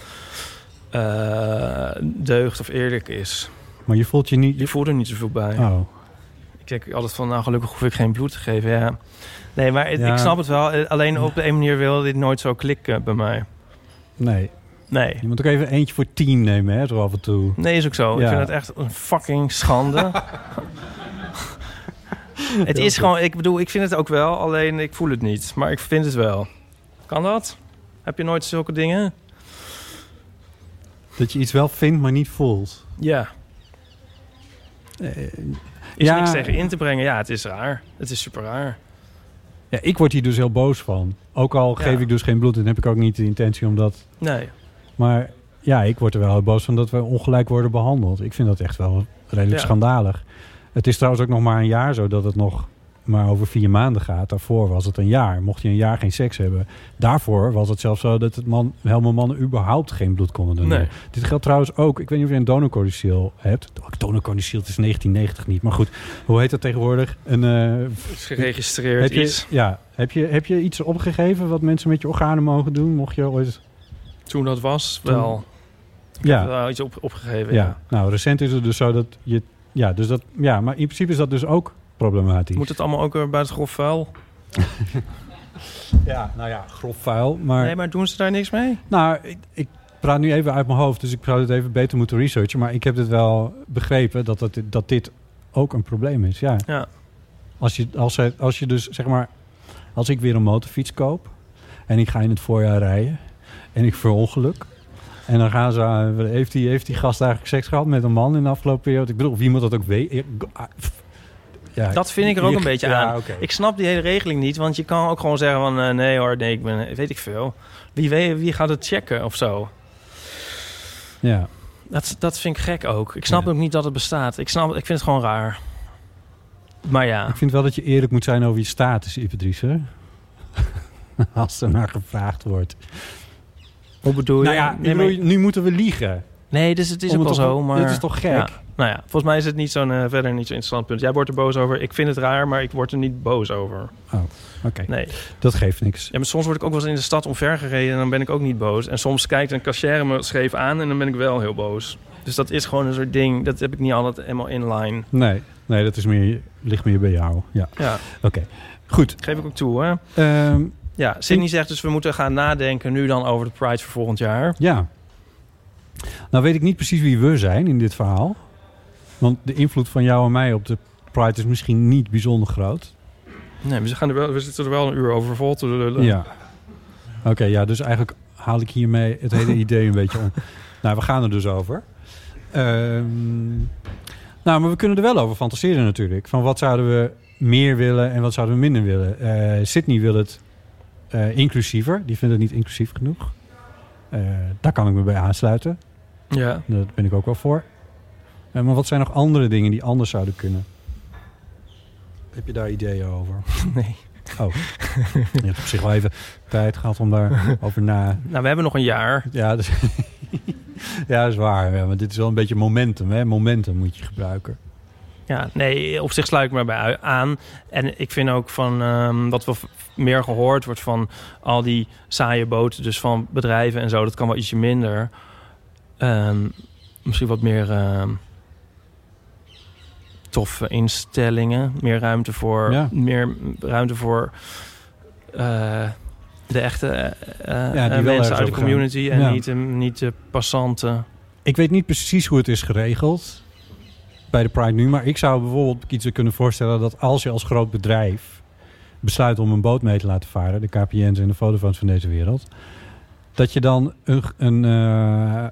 deugd of eerlijk is. Maar je voelt je niet... Je voelt er niet zoveel bij. Oh. Ik denk altijd van, nou gelukkig hoef ik geen bloed te geven. Ja. Nee, maar ik snap het wel. Alleen op de een manier wil dit nooit zo klikken bij mij. Nee. Je moet ook even eentje voor 10 nemen, hè, zo af en toe. Nee, is ook zo. Ja. Ik vind het echt een fucking schande. Het is gewoon, ik bedoel, ik vind het ook wel, alleen ik voel het niet. Maar ik vind het wel. Kan dat? Heb je nooit zulke dingen? Dat je iets wel vindt, maar niet voelt. Ja. Is niks tegen in te brengen. Ja, het is raar. Het is super raar. Ja, ik word hier dus heel boos van. Ook al geef ik dus geen bloed, dan heb ik ook niet de intentie om dat... Nee. Maar ik word er wel heel boos van dat we ongelijk worden behandeld. Ik vind dat echt wel redelijk schandalig. Het is trouwens ook nog maar een jaar zo dat het nog maar over 4 maanden gaat. Daarvoor was het een jaar. Mocht je een jaar geen seks hebben. Daarvoor was het zelfs zo dat helemaal mannen überhaupt geen bloed konden doneren. Nee. Dit geldt trouwens ook. Ik weet niet of je een donorcodicil hebt. Donorcodicil, het is 1990 niet. Maar goed, hoe heet dat tegenwoordig? Is geregistreerd iets. Ja. Heb je iets opgegeven wat mensen met je organen mogen doen? Mocht je ooit... Toen dat was, wel. Ik heb wel iets opgegeven. Ja. Nou, recent is het dus zo dat je... Ja, dus dat, ja, maar in principe is dat dus ook problematisch. Moet het allemaal ook bij het grof vuil? Ja, nou ja, grof vuil. Maar... Nee, maar doen ze daar niks mee? Nou, ik praat nu even uit mijn hoofd, dus ik zou het even beter moeten researchen. Maar ik heb het wel begrepen dat dit ook een probleem is. Ja. Als je dus, zeg maar, als ik weer een motorfiets koop en ik ga in het voorjaar rijden en ik verongeluk. En dan gaan ze, heeft die gast eigenlijk seks gehad met een man in de afgelopen periode? Ik bedoel, wie moet dat ook weten? Ja, dat vind ik er ook een beetje aan. Okay. Ik snap die hele regeling niet, want je kan ook gewoon zeggen van... nee, ik ben, weet ik veel. Wie gaat het checken of zo? Ja. Dat vind ik gek ook. Ik snap ook niet dat het bestaat. Ik vind het gewoon raar. Maar ja. Ik vind wel dat je eerlijk moet zijn over je status, Ipatrice. Als er naar gevraagd wordt. Hoe bedoel je? Nou ja, nu moeten we liegen. Nee, dus het is ook wel zo. Maar dit is toch gek? Ja. Nou ja, volgens mij is het niet verder niet zo'n interessant punt. Jij wordt er boos over. Ik vind het raar, maar ik word er niet boos over. Oh, oké. Nee. Dat geeft niks. Ja, maar soms word ik ook wel eens in de stad omvergereden en dan ben ik ook niet boos. En soms kijkt een cashier me scheef aan en dan ben ik wel heel boos. Dus dat is gewoon een soort ding. Dat heb ik niet altijd helemaal in line. Nee, dat is ligt meer bij jou. Ja. Oké. Goed. Dat geef ik ook toe, hè? Sydney zegt dus we moeten gaan nadenken nu dan over de Pride voor volgend jaar. Ja. Nou weet ik niet precies wie we zijn in dit verhaal. Want de invloed van jou en mij op de Pride is misschien niet bijzonder groot. Nee, we zitten er wel een uur over vol te lullen. Ja. Oké, dus eigenlijk haal ik hiermee het hele idee een beetje om. Nou, we gaan er dus over. Maar we kunnen er wel over fantaseren natuurlijk. Van wat zouden we meer willen en wat zouden we minder willen. Sydney wil het inclusiever. Die vindt het niet inclusief genoeg. Daar kan ik me bij aansluiten. Ja. Daar ben ik ook wel voor. Maar wat zijn nog andere dingen die anders zouden kunnen? Heb je daar ideeën over? Nee. Oh. Je hebt op zich wel even tijd gehad om daarover na... Nou, we hebben nog een jaar. Ja, dus ja, dat is waar. Ja, maar dit is wel een beetje momentum, hè? Momentum moet je gebruiken. Ja, nee, op zich sluit ik me bij aan. En ik vind ook van wat wel meer gehoord wordt van al die saaie boten, dus van bedrijven en zo, dat kan wel ietsje minder. Misschien wat meer toffe instellingen, meer ruimte voor, de echte mensen uit de community en niet de passanten. Ik weet niet precies hoe het is geregeld bij de Pride nu, maar ik zou bijvoorbeeld iets kunnen voorstellen dat als je als groot bedrijf besluit om een boot mee te laten varen, de KPN's en de Vodafones van deze wereld, dat je dan een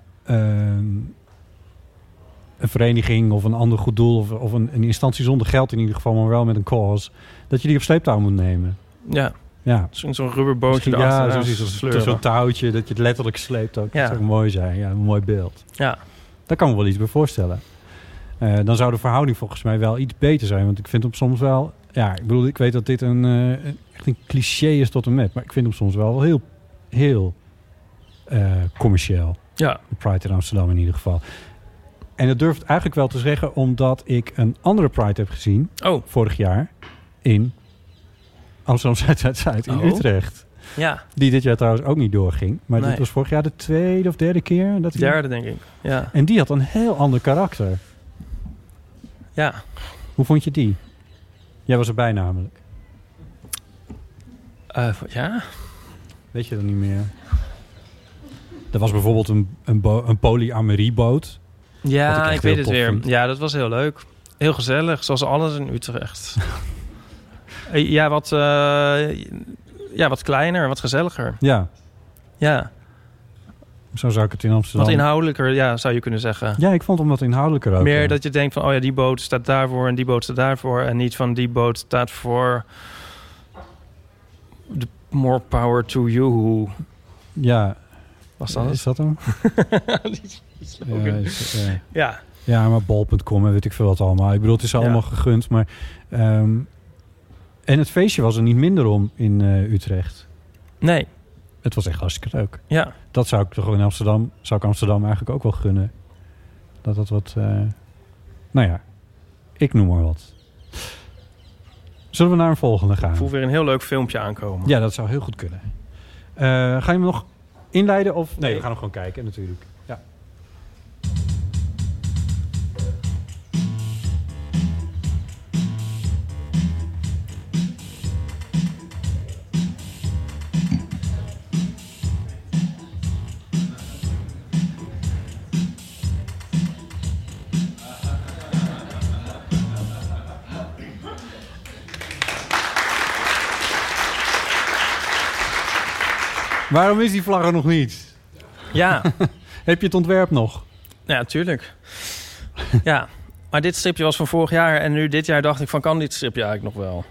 vereniging of een ander goed doel of een instantie zonder geld in ieder geval, maar wel met een cause, dat je die op sleeptouw moet nemen. Ja. Zo'n rubberbootje erachter. Zo'n touwtje, dat je het letterlijk sleept ook. Dat zou mooi zijn. Ja, een mooi beeld. Ja. Daar kan me wel iets bij voorstellen. Dan zou de verhouding volgens mij wel iets beter zijn. Want ik vind hem soms wel... Ja, ik bedoel, ik weet dat dit echt een cliché is tot en met. Maar ik vind hem soms wel heel, heel commercieel. Ja. De Pride in Amsterdam in ieder geval. En dat durf ik eigenlijk wel te zeggen, omdat ik een andere Pride heb gezien. Vorig jaar in Amsterdam Zuid in Utrecht. Ja. Die dit jaar trouwens ook niet doorging. Maar dit was vorig jaar de 2e of 3e keer. Derde, denk ik. Ja. En die had een heel ander karakter. Ja. Hoe vond je die? Jij was erbij namelijk. Ja. Weet je dat niet meer? Er was bijvoorbeeld een polyamorieboot. Ja, ik weet het weer. Vind. Ja, dat was heel leuk. Heel gezellig, zoals alles in Utrecht. Wat kleiner, wat gezelliger. Ja. Ja. Zo zou ik het in Amsterdam... Wat inhoudelijker, zou je kunnen zeggen. Ja, ik vond hem wat inhoudelijker ook. Meer dat je denkt van, die boot staat daarvoor en die boot staat daarvoor. En niet van die boot staat voor... more power to you. Ja. Was dat Is dat hem? Ja. Ja, maar bol.com en weet ik veel wat allemaal. Ik bedoel, het is allemaal gegund, maar... en het feestje was er niet minder om in Utrecht. Nee. Het was echt hartstikke leuk. Ja. Dat zou ik toch in Amsterdam... zou ik Amsterdam eigenlijk ook wel gunnen. Dat wat... nou ja, ik noem maar wat. Zullen we naar een volgende gaan? Ik voel weer een heel leuk filmpje aankomen. Ja, dat zou heel goed kunnen. Ga je hem nog inleiden of... Nee, we gaan hem gewoon kijken natuurlijk. Ja. Waarom is die vlag er nog niet? Ja. Heb je het ontwerp nog? Ja, tuurlijk. Ja, maar dit stripje was van vorig jaar en nu dit jaar dacht ik van, kan dit stripje eigenlijk nog wel?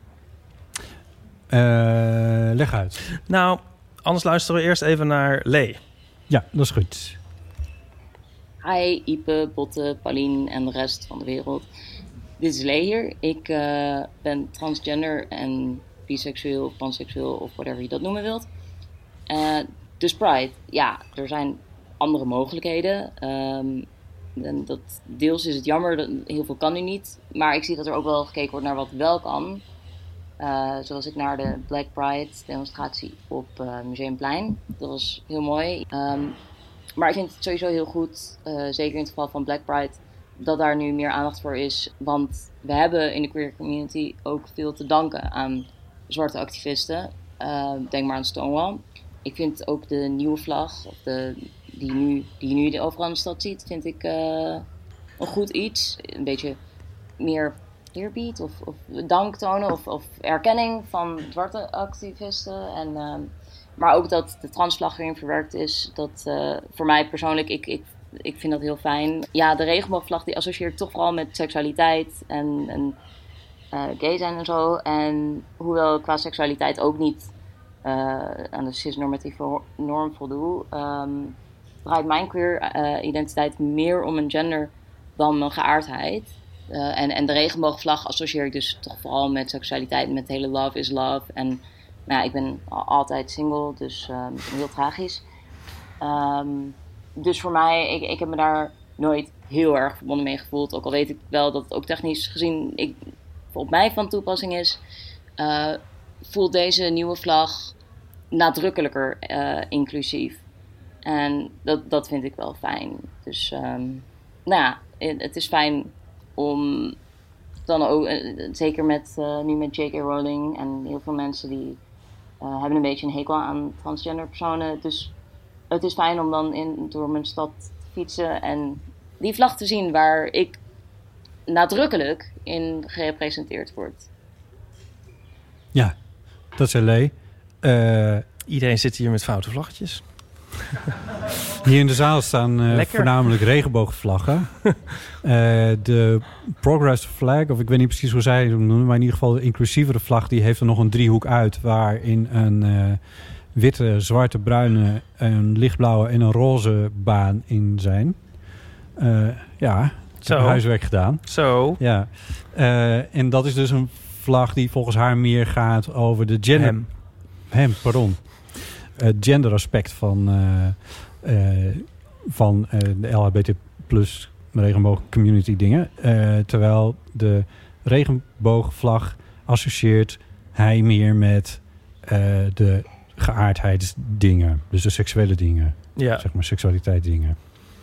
Leg uit. Nou, anders luisteren we eerst even naar Lee. Ja, dat is goed. Hi, Ipe, Botte, Paulien en de rest van de wereld. Dit is Lee hier. Ik ben transgender en biseksueel of panseksueel of whatever je dat noemen wilt. Dus Pride, ja, er zijn andere mogelijkheden. En dat, deels is het jammer, dat heel veel kan nu niet. Maar ik zie dat er ook wel gekeken wordt naar wat wel kan. Zoals ik naar de Black Pride demonstratie op Museumplein. Dat was heel mooi. Maar ik vind het sowieso heel goed, zeker in het geval van Black Pride, dat daar nu meer aandacht voor is. Want we hebben in de queer community ook veel te danken aan zwarte activisten. Denk maar aan Stonewall. Ik vind ook de nieuwe vlag, of die je nu overal in de stad ziet, vind ik een goed iets. Een beetje meer eerbied of dank tonen of erkenning van zwarte activisten. Maar ook dat de transvlag erin verwerkt is, dat voor mij persoonlijk, ik vind dat heel fijn. Ja, de regenboogvlag die associeer ik toch vooral met seksualiteit en gay zijn en zo. En hoewel ik qua seksualiteit ook niet aan de cisnormatieve norm voldoe, draait mijn queer identiteit meer om een gender dan mijn geaardheid. En de regenboogvlag associeer ik dus toch vooral met seksualiteit, met het hele love is love. En nou ja, ik ben altijd single, dus heel tragisch. Dus voor mij, ik heb me daar nooit heel erg verbonden mee gevoeld. Ook al weet ik wel dat het ook technisch gezien op mij van toepassing is. Voelt deze nieuwe vlag nadrukkelijker inclusief. En dat vind ik wel fijn. Dus nou ja, het is fijn om dan ook, zeker nu met J.K. Rowling en heel veel mensen die hebben een beetje een hekel aan transgender personen. Dus het is fijn om dan door mijn stad te fietsen en die vlag te zien waar ik nadrukkelijk in gerepresenteerd word. Ja, dat is Lee. Iedereen zit hier met foute vlaggetjes. Hier in de zaal staan voornamelijk regenboogvlaggen. De Progress Flag, of ik weet niet precies hoe zij het noemen, maar in ieder geval de inclusievere vlag, die heeft er nog een driehoek uit, waarin een witte, zwarte, bruine, een lichtblauwe en een roze baan in zijn. Ja, ik heb huiswerk gedaan. Zo. Ja. En dat is dus een vlag die volgens haar meer gaat over de gender... Pardon. Het genderaspect van de LHBT plus regenboog community dingen. Terwijl de regenboogvlag associeert hij meer met de geaardheidsdingen. Dus de seksuele dingen. Ja. Zeg maar seksualiteit dingen.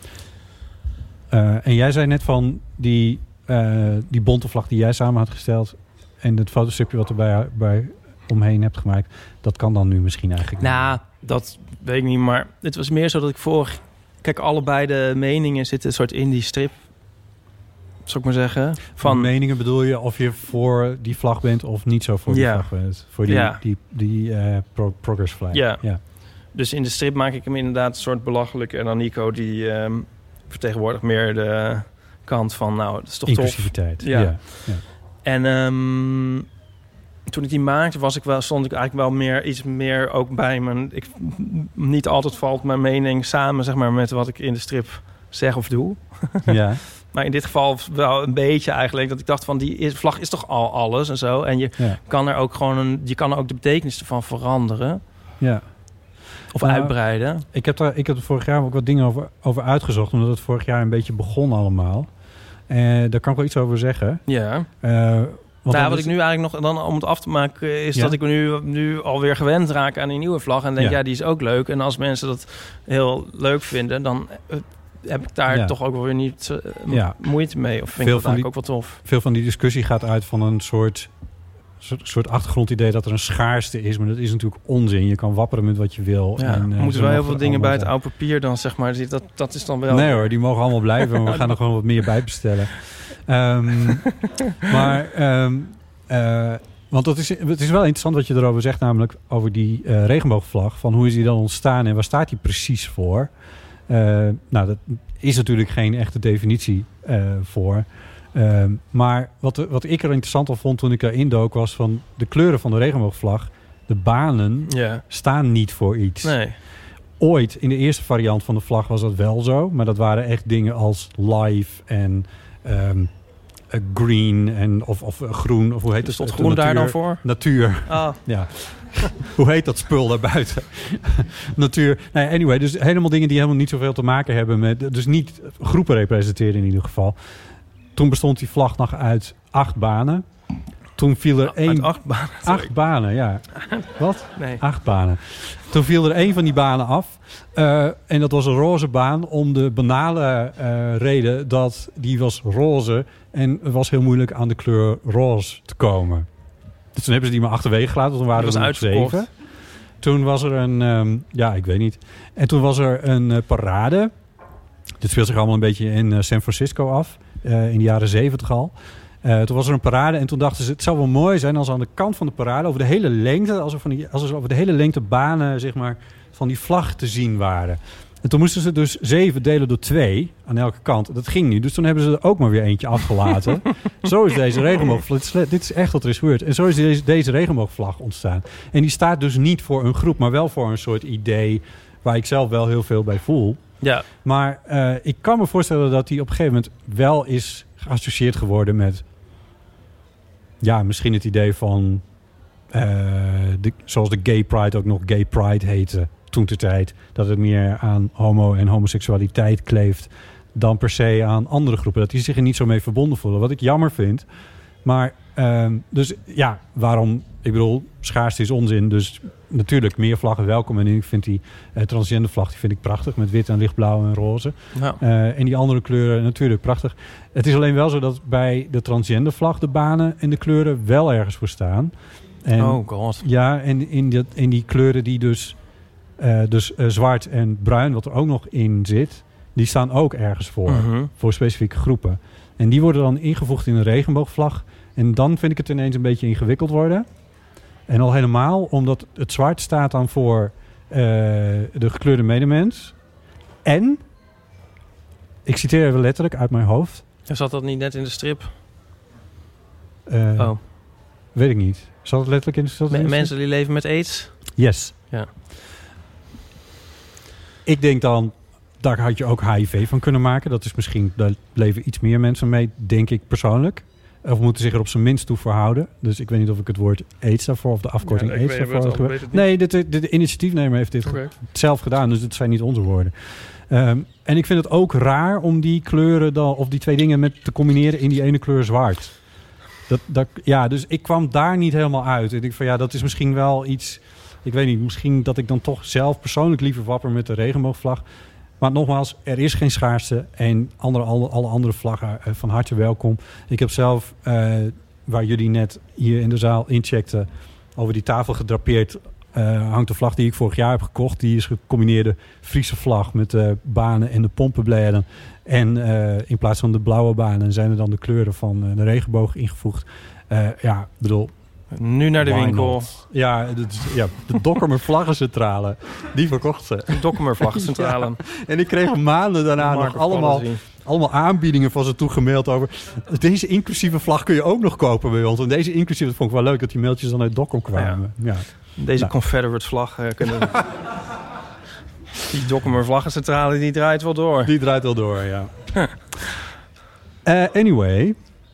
En jij zei net van die bonte vlag die jij samen had gesteld en het fotostripje wat er bij omheen hebt gemaakt, dat kan dan nu misschien eigenlijk niet. Nou, dat weet ik niet, maar het was meer zo dat ik kijk, allebei de meningen zitten een soort in die strip, zou ik maar zeggen. Van meningen bedoel je of je voor die vlag bent of niet zo voor die vlag bent? Voor die Progress Flag. Ja. Dus in de strip maak ik hem inderdaad een soort belachelijk. En dan Nico, die vertegenwoordigt meer de kant van, nou, dat is toch inclusiviteit. tof. Ja. Ja. En toen ik die maakte, stond ik eigenlijk wel iets meer ook bij mijn... Niet altijd valt mijn mening samen, zeg maar, met wat ik in de strip zeg of doe. Ja. Maar in dit geval wel een beetje eigenlijk, dat ik dacht van die vlag is toch al alles en zo. En je kan er ook gewoon je kan er ook de betekenis ervan veranderen. Ja. Of uitbreiden. Ik heb er vorig jaar ook wat dingen over uitgezocht, omdat het vorig jaar een beetje begon allemaal. Daar kan ik wel iets over zeggen. Ja. Wat ik nu eigenlijk nog, dan om het af te maken, is dat ik nu alweer gewend raak aan die nieuwe vlag. En denk, die is ook leuk. En als mensen dat heel leuk vinden, dan heb ik daar toch ook wel weer niet moeite mee. Of vind ik dat eigenlijk ook wel tof. Veel van die discussie gaat uit van een soort achtergrondidee dat er een schaarste is. Maar dat is natuurlijk onzin. Je kan wapperen met wat je wil. Ja, en, moeten wel heel veel dingen bij het oud papier dan, zeg maar. Dat is dan wel... Nee hoor, die mogen allemaal blijven. Maar we gaan er gewoon wat meer bij bestellen. Want het is wel interessant wat je erover zegt, namelijk over die regenboogvlag. Van hoe is die dan ontstaan en waar staat die precies voor? Dat is natuurlijk geen echte definitie voor. Maar wat ik er interessant al vond toen ik erin dook, was van de kleuren van de regenboogvlag. De banen staan niet voor iets. Nee. Ooit, in de eerste variant van de vlag was dat wel zo. Maar dat waren echt dingen als live en green en of groen. Of hoe heet het? Stond groen daar dan voor? Natuur. Oh. Ja. Hoe heet dat spul daar buiten? Natuur. Nee, anyway, dus helemaal dingen die helemaal niet zoveel te maken hebben met... Dus niet groepen representeren in ieder geval. Toen bestond die vlag nog uit 8 banen. Toen viel er 1... 8 banen? 8 banen, ja. Wat? Nee. 8 banen. Toen viel er 1 van die banen af. En dat was een roze baan om de banale reden dat die was roze. En het was heel moeilijk aan de kleur roze te komen. Dus toen hebben ze die maar achterwege gelaten. Toen waren er nog 7. Toen was er een... ik weet niet. En toen was er een parade. Dit speelt zich allemaal een beetje in San Francisco af. In de jaren 70 al. Toen was er een parade en toen dachten ze... het zou wel mooi zijn als aan de kant van de parade... over de hele lengte, als er over de hele lengte banen, zeg maar, van die vlag te zien waren. En toen moesten ze dus 7 delen door 2 aan elke kant. Dat ging niet. Dus toen hebben ze er ook maar weer eentje afgelaten. Zo is deze regenboogvlag... Dit is echt wat er is gebeurd. En zo is deze regenboogvlag ontstaan. En die staat dus niet voor een groep... maar wel voor een soort idee... waar ik zelf wel heel veel bij voel. Ja. Maar ik kan me voorstellen dat die op een gegeven moment wel is geassocieerd geworden met... ja, misschien het idee van... zoals de Gay Pride ook nog Gay Pride heette toen ter tijd. Dat het meer aan homo en homoseksualiteit kleeft... dan per se aan andere groepen. Dat die zich er niet zo mee verbonden voelen. Wat ik jammer vind. Maar dus ja, waarom... Ik bedoel, schaarste is onzin. Dus natuurlijk meer vlaggen welkom. En ik vind die transgender vlag die vind ik prachtig. Met wit en lichtblauw en roze. Ja. En die andere kleuren natuurlijk prachtig. Het is alleen wel zo dat bij de transgender vlag... de banen en de kleuren wel ergens voor staan. En, oh god. Ja, en in die kleuren die dus zwart en bruin... wat er ook nog in zit... die staan ook ergens voor. Mm-hmm. Voor specifieke groepen. En die worden dan ingevoegd in een regenboogvlag... En dan vind ik het ineens een beetje ingewikkeld worden. En al helemaal omdat het zwart staat dan voor de gekleurde medemens. En, ik citeer even letterlijk uit mijn hoofd. Zat dat niet net in de strip? Weet ik niet. Zat het letterlijk in de strip? Mensen die leven met AIDS? Yes. Ja. Ik denk dan, daar had je ook HIV van kunnen maken. Dat is misschien, daar leven iets meer mensen mee, denk ik persoonlijk. Of moeten zich er op zijn minst toe verhouden. Dus ik weet niet of ik het woord AIDS daarvoor... of de afkorting AIDS daarvoor heb gebruikt. Nee, de initiatiefnemer heeft dit zelf gedaan. Dus het zijn niet onze woorden. En ik vind het ook raar om die kleuren... dan, of die 2 dingen te combineren in die ene kleur zwart. Dus ik kwam daar niet helemaal uit. Ik denk van dat is misschien wel iets... Ik weet niet, misschien dat ik dan toch zelf persoonlijk liever wapper met de regenboogvlag... Maar nogmaals, er is geen schaarste en alle andere vlaggen van harte welkom. Ik heb zelf, waar jullie net hier in de zaal incheckten... over die tafel gedrapeerd hangt de vlag die ik vorig jaar heb gekocht. Die is gecombineerde Friese vlag met de banen en de pompenbladen. En in plaats van de blauwe banen zijn er dan de kleuren van de regenboog ingevoegd. Bedoel... Nu naar de winkel. Ja, de Dokkumer Vlaggencentrale. Die verkocht ze. De Dokkumer Vlaggencentrale. Ja. En ik kreeg maanden daarna nog allemaal aanbiedingen van ze toegemaild over... Deze inclusieve vlag kun je ook nog kopen bij ons. En deze inclusieve, dat vond ik wel leuk dat die mailtjes dan uit Dokkum kwamen. Ja. Deze Confederate vlag kunnen... Die Dokkumer vlaggencentrale, die draait wel door. Die draait wel door, ja. Anyway.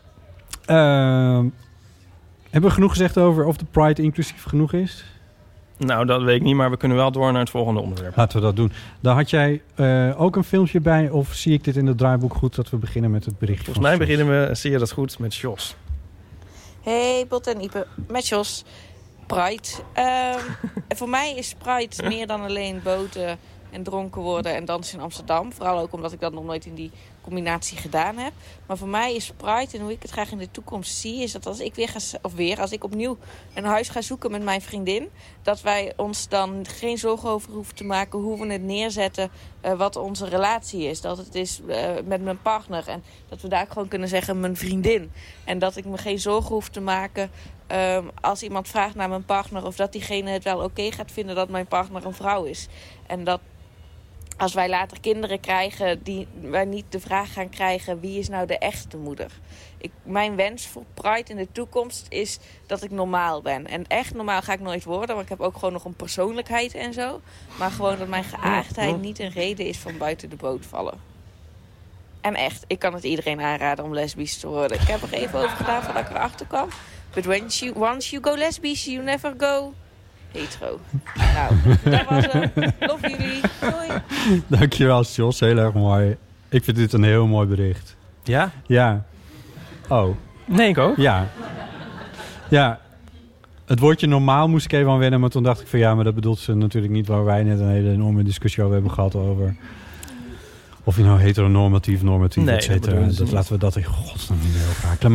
Hebben we genoeg gezegd over of de Pride inclusief genoeg is? Nou, dat weet ik niet, maar we kunnen wel door naar het volgende onderwerp. Laten we dat doen. Daar had jij ook een filmpje bij, of zie ik dit in het draaiboek goed dat we beginnen met het bericht? Volgens mij beginnen we, zie je dat goed, met Jos. Hey, Bot en Ipe, met Jos. Pride. Voor mij is Pride meer dan alleen boten en dronken worden en dansen in Amsterdam. Vooral ook omdat ik dat nog nooit in die combinatie gedaan heb. Maar voor mij is Pride, en hoe ik het graag in de toekomst zie, is dat als ik als ik opnieuw een huis ga zoeken met mijn vriendin, dat wij ons dan geen zorgen over hoeven te maken hoe we het neerzetten, wat onze relatie is. Dat het is met mijn partner en dat we daar gewoon kunnen zeggen mijn vriendin. En dat ik me geen zorgen hoef te maken als iemand vraagt naar mijn partner of dat diegene het wel oké gaat vinden dat mijn partner een vrouw is. En dat als wij later kinderen krijgen, die wij niet de vraag gaan krijgen wie is nou de echte moeder. Mijn wens voor Pride in de toekomst is dat ik normaal ben. En echt normaal ga ik nooit worden, want ik heb ook gewoon nog een persoonlijkheid en zo. Maar gewoon dat mijn geaardheid niet een reden is van buiten de boot vallen. En echt, ik kan het iedereen aanraden om lesbisch te worden. Ik heb er even over gedaan voordat ik erachter kwam. But once you go lesbisch, you never go hetero. Nou, dat was hem. Love jullie. Doei. Dankjewel, Jos. Heel erg mooi. Ik vind dit een heel mooi bericht. Ja? Ja. Oh. Nee, ik ook. Ja. Ja. Het woordje normaal moest ik even aan wennen, maar toen dacht ik van ja, maar dat bedoelt ze natuurlijk niet waar wij net een hele enorme discussie over hebben gehad over of je nou heteronormatief, normatief, nee, et cetera. Dat laten we dat in godsnaam niet meer oprakelen.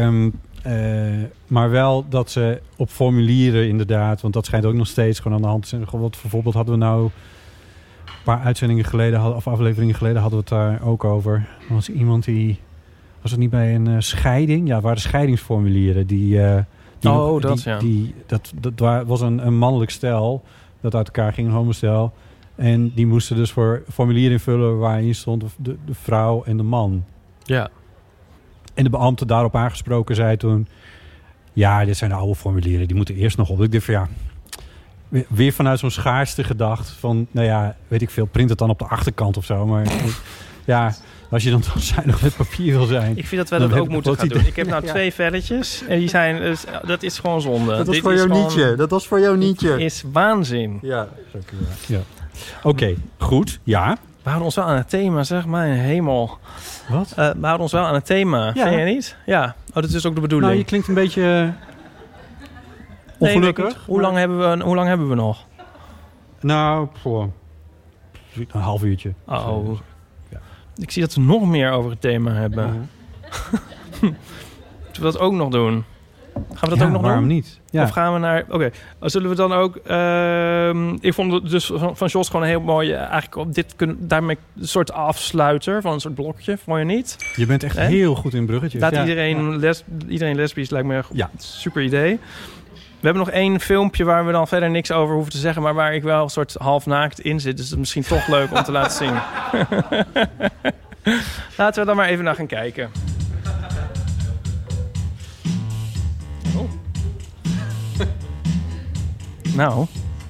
Maar wel dat ze op formulieren inderdaad, want dat schijnt ook nog steeds gewoon aan de hand te zijn. Wat bijvoorbeeld hadden we nou een paar uitzendingen geleden of afleveringen geleden hadden we het daar ook over. Er was iemand die was het niet bij een scheiding? Ja, het waren de scheidingsformulieren dat was een mannelijk stel dat uit elkaar ging, een homostel. En die moesten dus voor formulieren invullen waarin stond de vrouw en de man. Ja. En de beambte daarop aangesproken zei toen, ja, dit zijn de oude formulieren, die moeten eerst nog op. Ik dacht van ja, weer vanuit zo'n schaarste gedacht van, nou ja, weet ik veel, print het dan op de achterkant of zo. Maar ja, als je dan toch zuinig met papier wil zijn. Ik vind dat we dat ook moeten gaan doen. Ik heb nou 2 velletjes en die zijn, dus, dat is gewoon zonde. Dat was voor jouw nietje. Dat was voor jouw nietje. Is waanzin. Ja, ja. Oké, goed, ja. We houden ons wel aan het thema, zeg, mijn hemel. Wat? We houden ons wel aan het thema, vind je niet? Ja. Oh, dat is ook de bedoeling. Nou, je klinkt een beetje ongelukkig. Nee, hoe lang hebben we nog? Nou, voor een half uurtje. Oh. Ja. Ik zie dat we nog meer over het thema hebben. Zullen we dat ook nog doen? Gaan we dat ook nog waarom doen? Niet? Ja. Of gaan we naar... Oké, zullen we dan ook... ik vond het dus van Jos gewoon een heel mooi... eigenlijk op dit daarmee een soort afsluiter van een soort blokje. Vond je niet? Je bent echt heel goed in bruggetjes. Laat iedereen lesbisch lijkt me een super idee. We hebben nog 1 filmpje waar we dan verder niks over hoeven te zeggen... maar waar ik wel een soort half naakt in zit. Dus het is misschien toch leuk om te laten zien. Laten we dan maar even naar gaan kijken. Oh. Nou.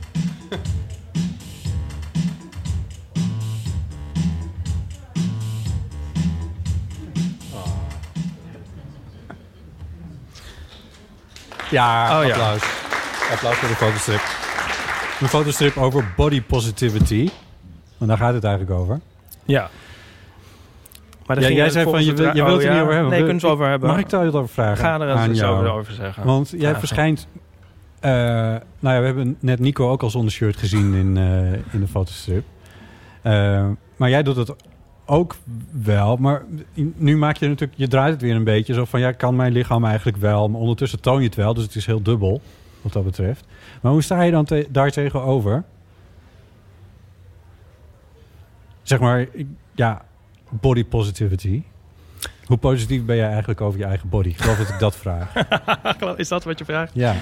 Ja, applaus. Ja. Applaus voor de fotostrip. Een fotostrip over body positivity. Want daar gaat het eigenlijk over. Ja. Maar jij zei van, je wilt er niet over hebben. Nee, je kunt het wel over hebben. Mag ik daar over vragen? Ga er eens over zeggen. Want jij verschijnt... nou ja, we hebben net Nico ook al zonder shirt gezien in de fotostrip. Maar jij doet het ook wel. Maar nu maak je natuurlijk... Je draait het weer een beetje. Zo van, ja, kan mijn lichaam eigenlijk wel. Maar ondertussen toon je het wel. Dus het is heel dubbel, wat dat betreft. Maar hoe sta je dan daar tegenover? Zeg maar, ja... Body positivity. Hoe positief ben jij eigenlijk over je eigen body? Ik geloof dat ik dat vraag. Is dat wat je vraagt? Ja.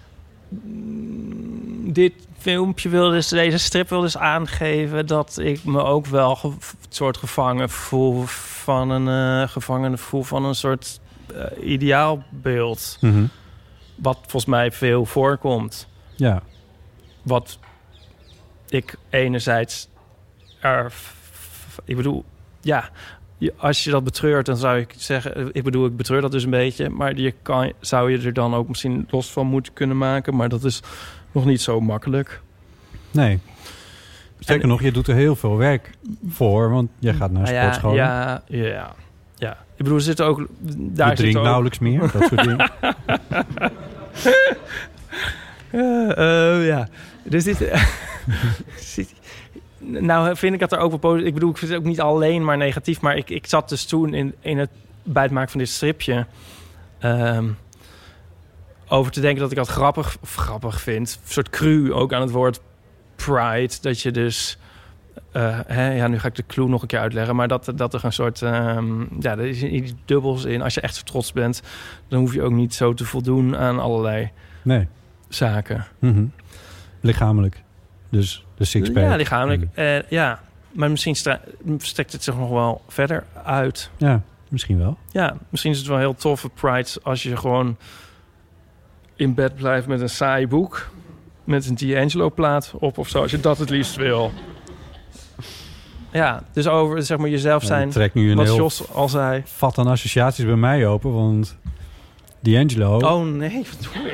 Dit filmpje deze strip wil dus aangeven dat ik me ook wel soort gevangen voel van een gevangene voel van een soort ideaalbeeld. Mm-hmm. Wat volgens mij veel voorkomt. Ja. Wat ik enerzijds ik bedoel, ja, als je dat betreurt, dan zou ik zeggen, ik betreur dat dus een beetje, maar zou je er dan ook misschien los van moeten kunnen maken, maar dat is nog niet zo makkelijk. Nee. Sterker nog, je doet er heel veel werk voor, want je gaat naar sportschool. Ja. Ik bedoel, er zitten ook... Daar je drinkt nauwelijks meer, dat soort dingen. Ja. Dus nou vind ik dat er ook wel positief... Ik bedoel, ik vind het ook niet alleen maar negatief, maar ik zat dus toen bij het maken van dit stripje over te denken dat ik dat grappig vind. Een soort cru ook aan het woord pride. Dat je dus... nu ga ik de clue nog een keer uitleggen. Maar dat er een soort... er is iets dubbels in. Als je echt zo trots bent, dan hoef je ook niet zo te voldoen aan allerlei zaken. Mm-hmm. Lichamelijk. Dus de sixpack. Ja, lichamelijk. Maar misschien strekt het zich nog wel verder uit. Ja, misschien wel. Ja, misschien is het wel heel toffe pride als je gewoon in bed blijft met een saai boek. Met een D'Angelo-plaat op of zo. Als je dat het liefst wil. Ja, dus over zeg maar jezelf zijn. Trek nu een wat heel Jos al zei. Vat aan associaties bij mij open, want D'Angelo... Oh nee, wat doe ik?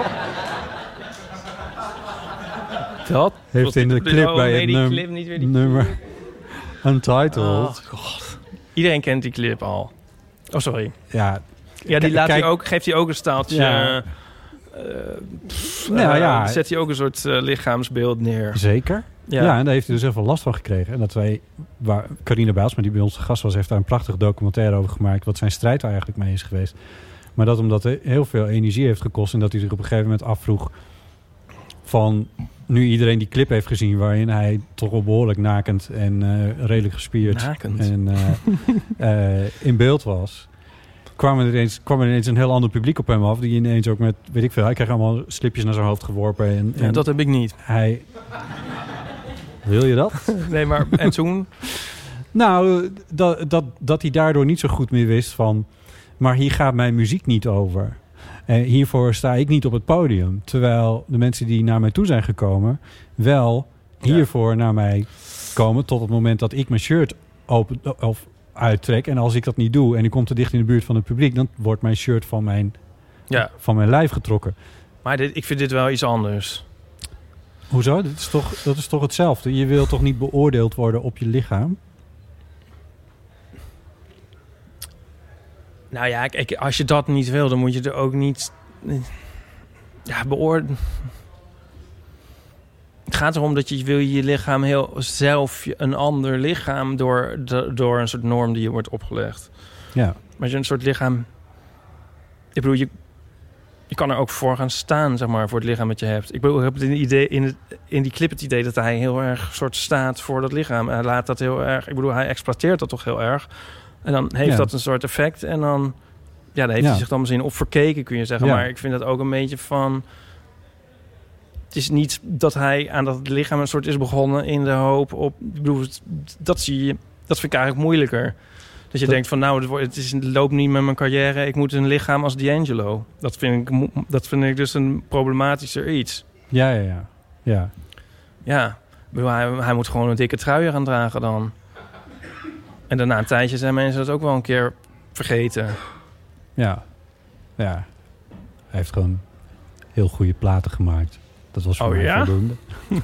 Dat heeft in de clip bij het nummer Untitled. Oh, God. Iedereen kent die clip al. Oh, sorry. Ja, geeft hij ook een staaltje... Ja. Zet hij ook een soort lichaamsbeeld neer. Zeker. Ja, en daar heeft hij dus heel veel last van gekregen. En dat Carina Bijlsma, die bij ons te gast was, heeft daar een prachtig documentaire over gemaakt, wat zijn strijd daar eigenlijk mee is geweest. Maar dat omdat hij heel veel energie heeft gekost en dat hij zich op een gegeven moment afvroeg van, nu iedereen die clip heeft gezien waarin hij toch wel behoorlijk nakend en redelijk gespierd en in beeld was, kwam er ineens een heel ander publiek op hem af, die ineens ook met, weet ik veel, hij kreeg allemaal slipjes naar zijn hoofd geworpen. En dat heb ik niet. Wil je dat? Nee, maar en toen? Nou, dat hij daardoor niet zo goed meer wist van, maar hier gaat mijn muziek niet over. Hiervoor sta ik niet op het podium. Terwijl de mensen die naar mij toe zijn gekomen wel hiervoor naar mij komen tot het moment dat ik mijn shirt open of uittrek. En als ik dat niet doe en ik kom te dicht in de buurt van het publiek, dan wordt mijn shirt van mijn lijf getrokken. Maar ik vind dit wel iets anders. Hoezo? Dat is toch hetzelfde? Je wil toch niet beoordeeld worden op je lichaam? Nou ja, als je dat niet wil, dan moet je er ook niet beoordelen. Het gaat erom dat je wil je lichaam heel zelf een ander lichaam door een soort norm die je wordt opgelegd. Ja. Maar als je een soort lichaam... Ik bedoel, je kan er ook voor gaan staan, zeg maar, voor het lichaam dat je hebt. Ik bedoel, ik heb het idee in die clip het idee dat hij heel erg soort staat voor dat lichaam. Hij laat dat heel erg... Ik bedoel, hij exploiteert dat toch heel erg. En dan heeft dat een soort effect. En dan... Ja, daar heeft hij zich dan misschien op verkeken, kun je zeggen. Ja. Maar ik vind dat ook een beetje van... Het is niet dat hij aan dat lichaam een soort is begonnen in de hoop op... Ik bedoel, dat zie je... Dat vind ik eigenlijk moeilijker. Dat je denkt van, nou, het loopt niet met mijn carrière. Ik moet een lichaam als D'Angelo. Dat vind ik dus een problematischer iets. Ja. Ja, hij moet gewoon een dikke trui gaan dragen dan. En daarna een tijdje zijn mensen dat ook wel een keer vergeten. Ja. Hij heeft gewoon heel goede platen gemaakt. Dat was voor mij voldoende.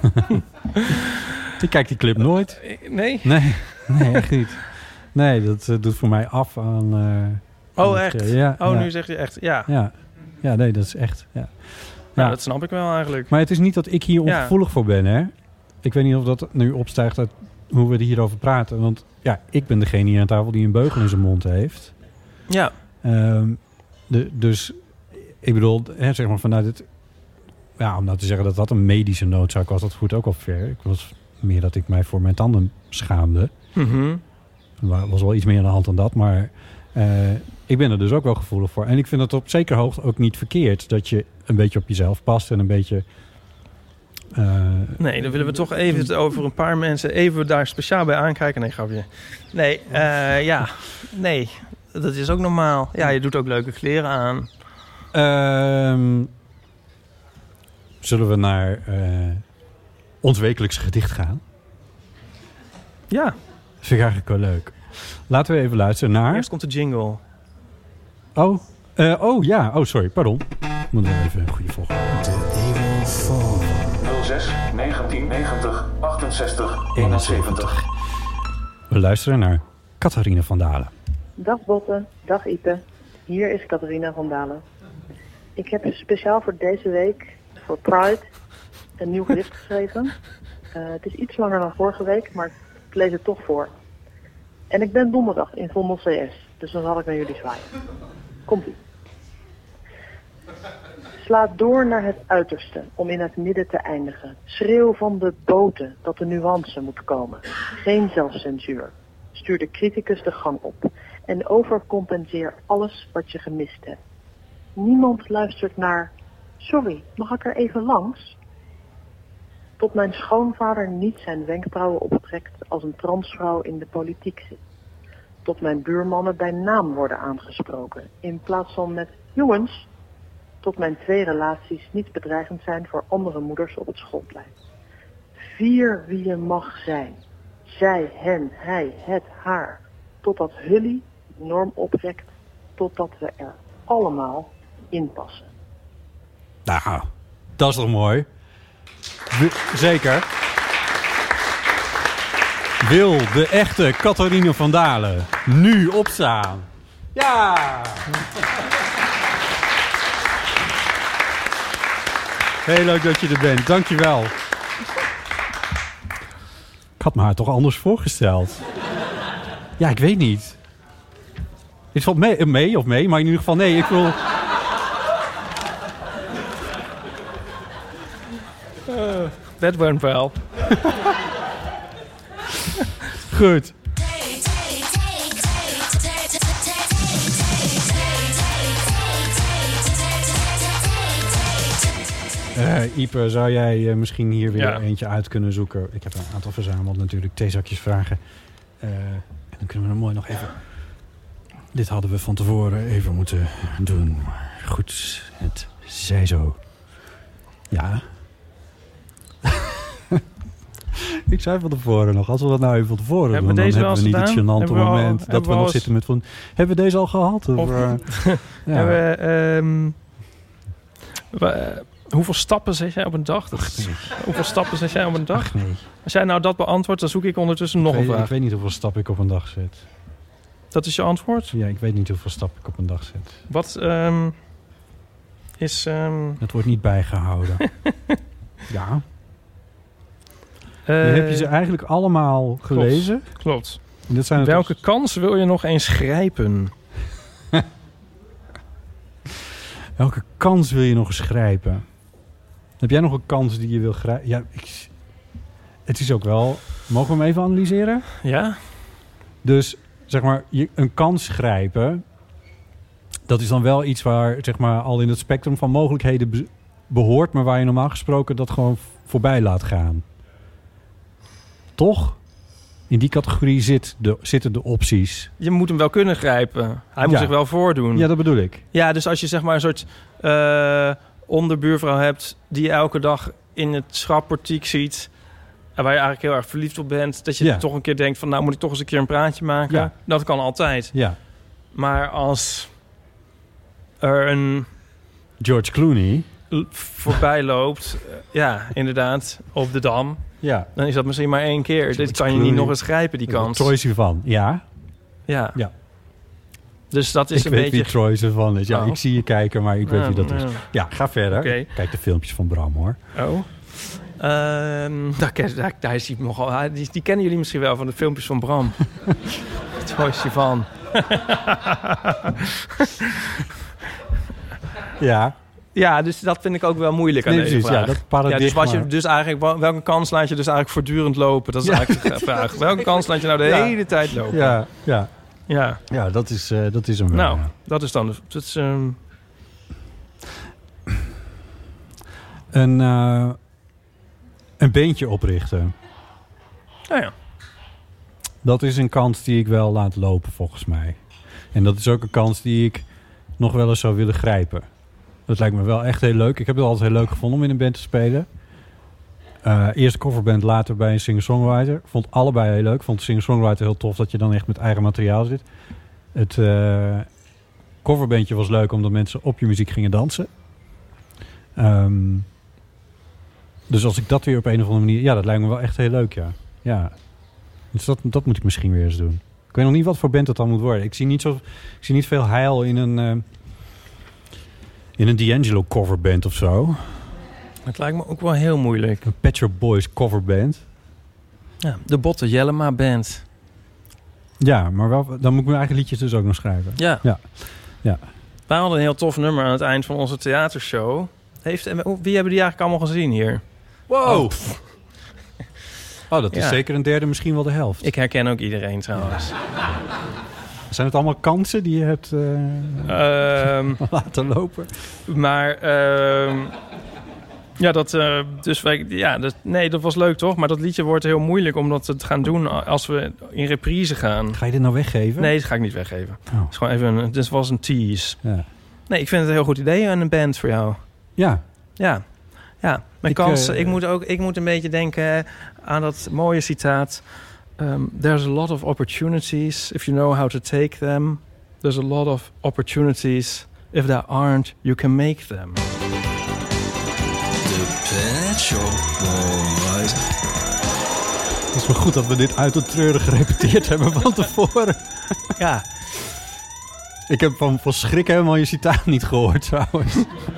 Ik kijk die clip nooit. Nee? Nee, echt niet. Nee, dat doet voor mij af aan... echt? Nu zeg je echt, ja. Ja, nee, dat is echt, ja. Nou, dat snap ik wel eigenlijk. Maar het is niet dat ik hier ongevoelig voor ben, hè. Ik weet niet of dat nu opstijgt uit hoe we er hierover praten. Want ik ben degene hier aan tafel die een beugel in zijn mond heeft. Ja. Dus ik bedoel, zeg maar vanuit het... Ja, om nou te zeggen dat dat een medische noodzaak was, dat voert ook al ver. Ik was meer dat ik mij voor mijn tanden schaamde. Mm-hmm. Er was wel iets meer aan de hand dan dat, maar ik ben er dus ook wel gevoelig voor. En ik vind het op zekere hoogte ook niet verkeerd dat je een beetje op jezelf past en een beetje Nee, dan willen we toch even het over een paar mensen even daar speciaal bij aankijken. Nee, grapje. Nee, nee, dat is ook normaal. Ja, je doet ook leuke kleren aan. Zullen we naar ons wekelijkse gedicht gaan? Ja. Dat vind ik eigenlijk wel leuk. Laten we even luisteren naar... Eerst komt de jingle. Ja. Oh, sorry. Pardon. Moet even een goede volgorde. De 06 1990 68 71. We luisteren naar Catharina van Dalen. Dag Botte, dag Ipe. Hier is Catharina van Dalen. Ik heb speciaal voor deze week, voor Pride, een nieuw gedicht geschreven. Het is iets langer dan vorige week, maar ik lees het toch voor. En ik ben donderdag in Vondel CS, dus dan zal ik naar jullie zwaaien. Komt-ie. Sla door naar het uiterste om in het midden te eindigen. Schreeuw van de boten dat de nuance moet komen. Geen zelfcensuur. Stuur de criticus de gang op. En overcompenseer alles wat je gemist hebt. Niemand luistert naar... Sorry, mag ik er even langs? Tot mijn schoonvader niet zijn wenkbrauwen optrekt als een transvrouw in de politiek zit. Tot mijn buurmannen bij naam worden aangesproken in plaats van met jongens. Tot mijn 2 relaties niet bedreigend zijn voor andere moeders op het schoolplein. Vier wie je mag zijn. Zij, hen, hij, het, haar. Totdat Hully de norm oprekt. Totdat we er allemaal in passen. Nou, dat is toch mooi? Zeker. Wil de echte Catharina van Dalen nu opstaan? Ja! Heel leuk dat je er bent. Dank je wel. Ik had me haar toch anders voorgesteld. Ja, ik weet niet. Is het mee, maar in ieder geval nee. Ik wil... Dat went wel. Goed. Ipe, zou jij misschien hier weer eentje uit kunnen zoeken? Ik heb een aantal verzameld natuurlijk. Theezakjes vragen. En dan kunnen we er mooi nog even... Dit hadden we van tevoren even moeten doen. Maar goed, het zij zo. Ja. Ik zei van tevoren nog, als we dat nou even van tevoren doen... dan hebben we niet het gênante moment dat we nog zitten met van... Hebben we deze al gehad? Hoeveel stappen zet jij op een dag? Hoeveel stappen zet jij op een dag? Ach, nee. Als jij nou dat beantwoordt, dan zoek ik ondertussen nog een vraag. Ik weet niet hoeveel stappen ik op een dag zet. Dat is je antwoord? Ja, ik weet niet hoeveel stappen ik op een dag zet. Wat is... Het wordt niet bijgehouden. Ja. Heb je ze eigenlijk allemaal gelezen? Klopt. Dat zijn welke kans wil je nog eens grijpen? Welke kans wil je nog eens grijpen? Heb jij nog een kans die je wil grijpen? Ja, het is ook wel... Mogen we hem even analyseren? Ja. Dus, zeg maar, een kans grijpen... Dat is dan wel iets waar, zeg maar, al in het spectrum van mogelijkheden behoort... maar waar je normaal gesproken dat gewoon voorbij laat gaan. Toch? In die categorie zitten de opties. Je moet hem wel kunnen grijpen. Hij moet zich wel voordoen. Ja, dat bedoel ik. Ja, dus als je zeg maar een soort onderbuurvrouw hebt... die je elke dag in het schapportiek ziet... en waar je eigenlijk heel erg verliefd op bent... dat je toch een keer denkt van... nou moet ik toch eens een keer een praatje maken. Ja. Dat kan altijd. Ja. Maar als er een... George Clooney... voorbij loopt, inderdaad, op de Dam... Ja. Dan is dat misschien maar 1 keer. Dit kan je niet nog eens grijpen, die kans. Troy Sivan, ja. Dus dat is een beetje... Ik weet wie Troy Sivan is. Ja, ik zie je kijken, maar ik weet wie dat is. Ja, ga verder. Okay. Kijk de filmpjes van Bram, hoor. Oh. Daar is hij nogal... Die kennen jullie misschien wel van de filmpjes van Bram. Troy Sivan. Ja. Ja, dus dat vind ik ook wel moeilijk aan deze vraag. Ja, dat paradigma. Dus dus eigenlijk, welke kans laat je dus eigenlijk voortdurend lopen? Dat is eigenlijk de vraag. Welke kans laat je nou de hele tijd lopen? Ja, dat is hem wel. Nou, dat is dan... Dat is, een beentje oprichten. Nou ja. Dat is een kans die ik wel laat lopen, volgens mij. En dat is ook een kans die ik nog wel eens zou willen grijpen. Dat lijkt me wel echt heel leuk. Ik heb het altijd heel leuk gevonden om in een band te spelen. Eerst een coverband, later bij een singer-songwriter. Vond allebei heel leuk. Vond de singer-songwriter heel tof dat je dan echt met eigen materiaal zit. Het coverbandje was leuk omdat mensen op je muziek gingen dansen. Dus als ik dat weer op een of andere manier... Ja, dat lijkt me wel echt heel leuk, ja. Dus dat moet ik misschien weer eens doen. Ik weet nog niet wat voor band dat dan moet worden. Ik zie niet veel heil in een D'Angelo coverband of zo. Het lijkt me ook wel heel moeilijk. Een Pet Shop Boys coverband. Ja, de Botte Jellema Band. Ja, maar wel, dan moet ik mijn eigen liedjes dus ook nog schrijven. Ja. Ja. Wij hadden een heel tof nummer aan het eind van onze theatershow. Wie hebben die eigenlijk allemaal gezien hier? Wow! Dat is zeker een derde, misschien wel de helft. Ik herken ook iedereen trouwens. Zijn het allemaal kansen die je hebt laten lopen? Maar dat was leuk toch? Maar dat liedje wordt heel moeilijk om dat te gaan doen als we in reprise gaan. Ga je dit nou weggeven? Nee, dat ga ik niet weggeven. Oh. Het is gewoon even dit was een tease. Ja. Nee, ik vind het een heel goed idee aan een band voor jou. Ja. Ja, mijn kans. Ik moet een beetje denken aan dat mooie citaat. There's a lot of opportunities if you know how to take them. There's a lot of opportunities if there aren't, you can make them. The Pet Shop Boys. Het is wel goed dat we dit uit het treuren gerepeteerd hebben van tevoren. Ja. Ik heb van schrik helemaal je citaat niet gehoord trouwens.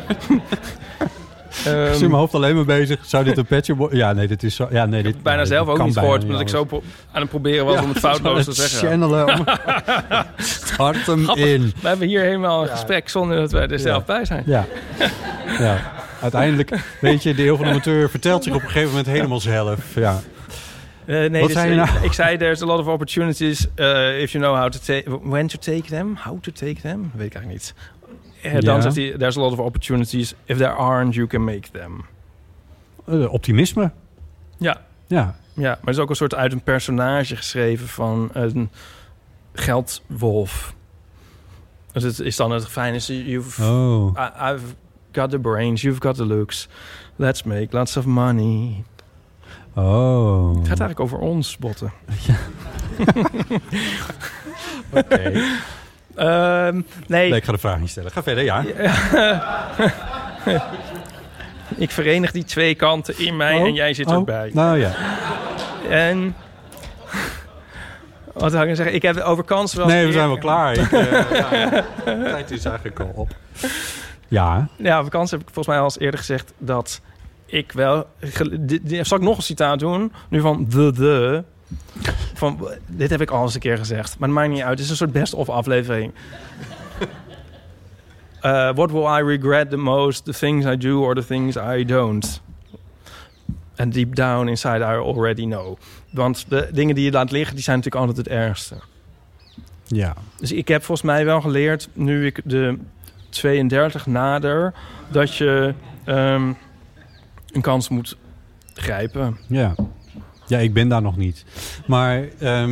Ik zit in mijn hoofd alleen maar bezig. Zou dit een Pet Shop Boys... Ja, nee, dit is zo... Ja, nee, ik heb bijna zelf ook niet gehoord, omdat ik zo aan het proberen was om het foutloos te zeggen. Channelen. Hart hem in. We hebben hier helemaal een gesprek zonder dat wij er zelf bij zijn. Ja. Uiteindelijk, weet je, de eeuw van de amateur vertelt zich op een gegeven moment helemaal zelf. Ja. Wat zei je nou? Ik zei, there's a lot of opportunities if you know how to when to take them. How to take them? Weet ik eigenlijk niet. Dan zegt hij, there's a lot of opportunities. If there aren't, you can make them. Optimisme. Ja, maar het is ook een soort uit een personage geschreven van een geldwolf. Dus het is dan het fijne. I've got the brains, you've got the looks. Let's make lots of money. Oh. Het gaat eigenlijk over ons, Botten. Ja. Oké. Nee, ik ga de vraag niet stellen. Ga verder, ja. Ik verenig die twee kanten in mij en jij zit erbij. Nou ja. En... Wat zou ik zeggen? Ik heb over kansen wel... Nee, we zijn wel klaar. Tijd is eigenlijk al op. Ja. Ja, over kansen heb ik volgens mij al eens eerder gezegd dat ik wel... Zal ik nog een citaat doen? Nu van dit heb ik al eens een keer gezegd. Maar het maakt niet uit. Het is een soort best-of aflevering. What will I regret the most? The things I do or the things I don't? And deep down inside I already know. Want de dingen die je laat liggen, die zijn natuurlijk altijd het ergste. Ja. Dus ik heb volgens mij wel geleerd, nu ik de 32 nader, dat je een kans moet grijpen. Ja. Ja, ik ben daar nog niet. Maar,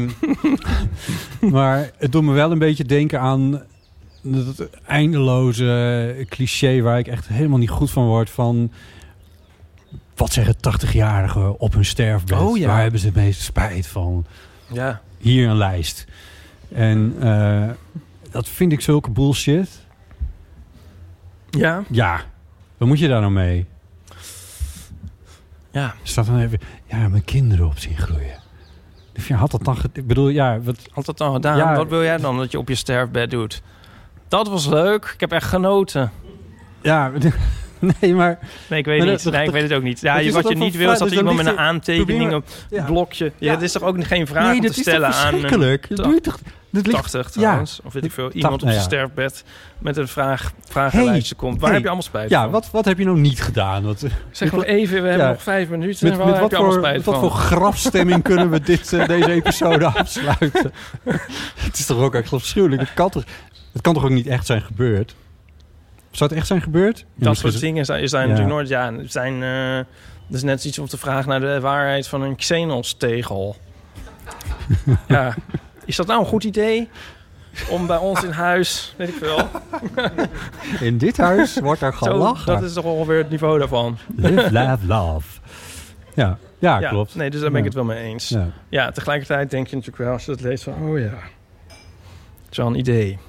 maar het doet me wel een beetje denken aan dat eindeloze cliché waar ik echt helemaal niet goed van word. Van wat zeggen 80-jarigen op hun sterfbed? Oh, ja. Waar hebben ze het meeste spijt van? Ja. Hier een lijst. En dat vind ik zulke bullshit. Ja? Ja. Wat moet je daar nou mee? Ja. Staat dan even... Ja, mijn kinderen op zien groeien. Dus had dat dan... Ik bedoel, ja... Wat had dat dan gedaan? Ja, wat wil jij dan dat je op je sterfbed doet? Dat was leuk. Ik heb echt genoten. Ja... Nee, maar... Nee, ik weet het niet. Nee, ik weet het ook niet. Ja, wat je niet wil is dat iemand met een aantekening op een blokje... Ja, dat is toch ook geen vraag om te stellen aan... Nee, dat is toch 80 trouwens. Of weet ik veel. Iemand op zijn sterfbed met een vragenlijstje komt. Waar heb je allemaal spijt van? Ja, wat heb je nou niet gedaan? Zeg nog even, we hebben nog 5 minuten. Met wat voor grafstemming kunnen we deze episode afsluiten? Het is toch ook echt afschuwelijk? Het kan toch ook niet echt zijn gebeurd? Zou het echt zijn gebeurd? Dat soort dingen zijn natuurlijk nooit... Ja, zijn... dat is net iets om te vragen naar de waarheid van een Xenos-tegel. Ja. Is dat nou een goed idee? Om bij ons in huis... Weet ik veel. In dit huis wordt er gelachen. Dat is toch ongeveer het niveau daarvan. Live, laugh, love. Ja, klopt. Nee, dus daar ben ik het wel mee eens. Ja, tegelijkertijd denk je natuurlijk wel... Als je dat leest van... Oh ja. Het is wel een idee.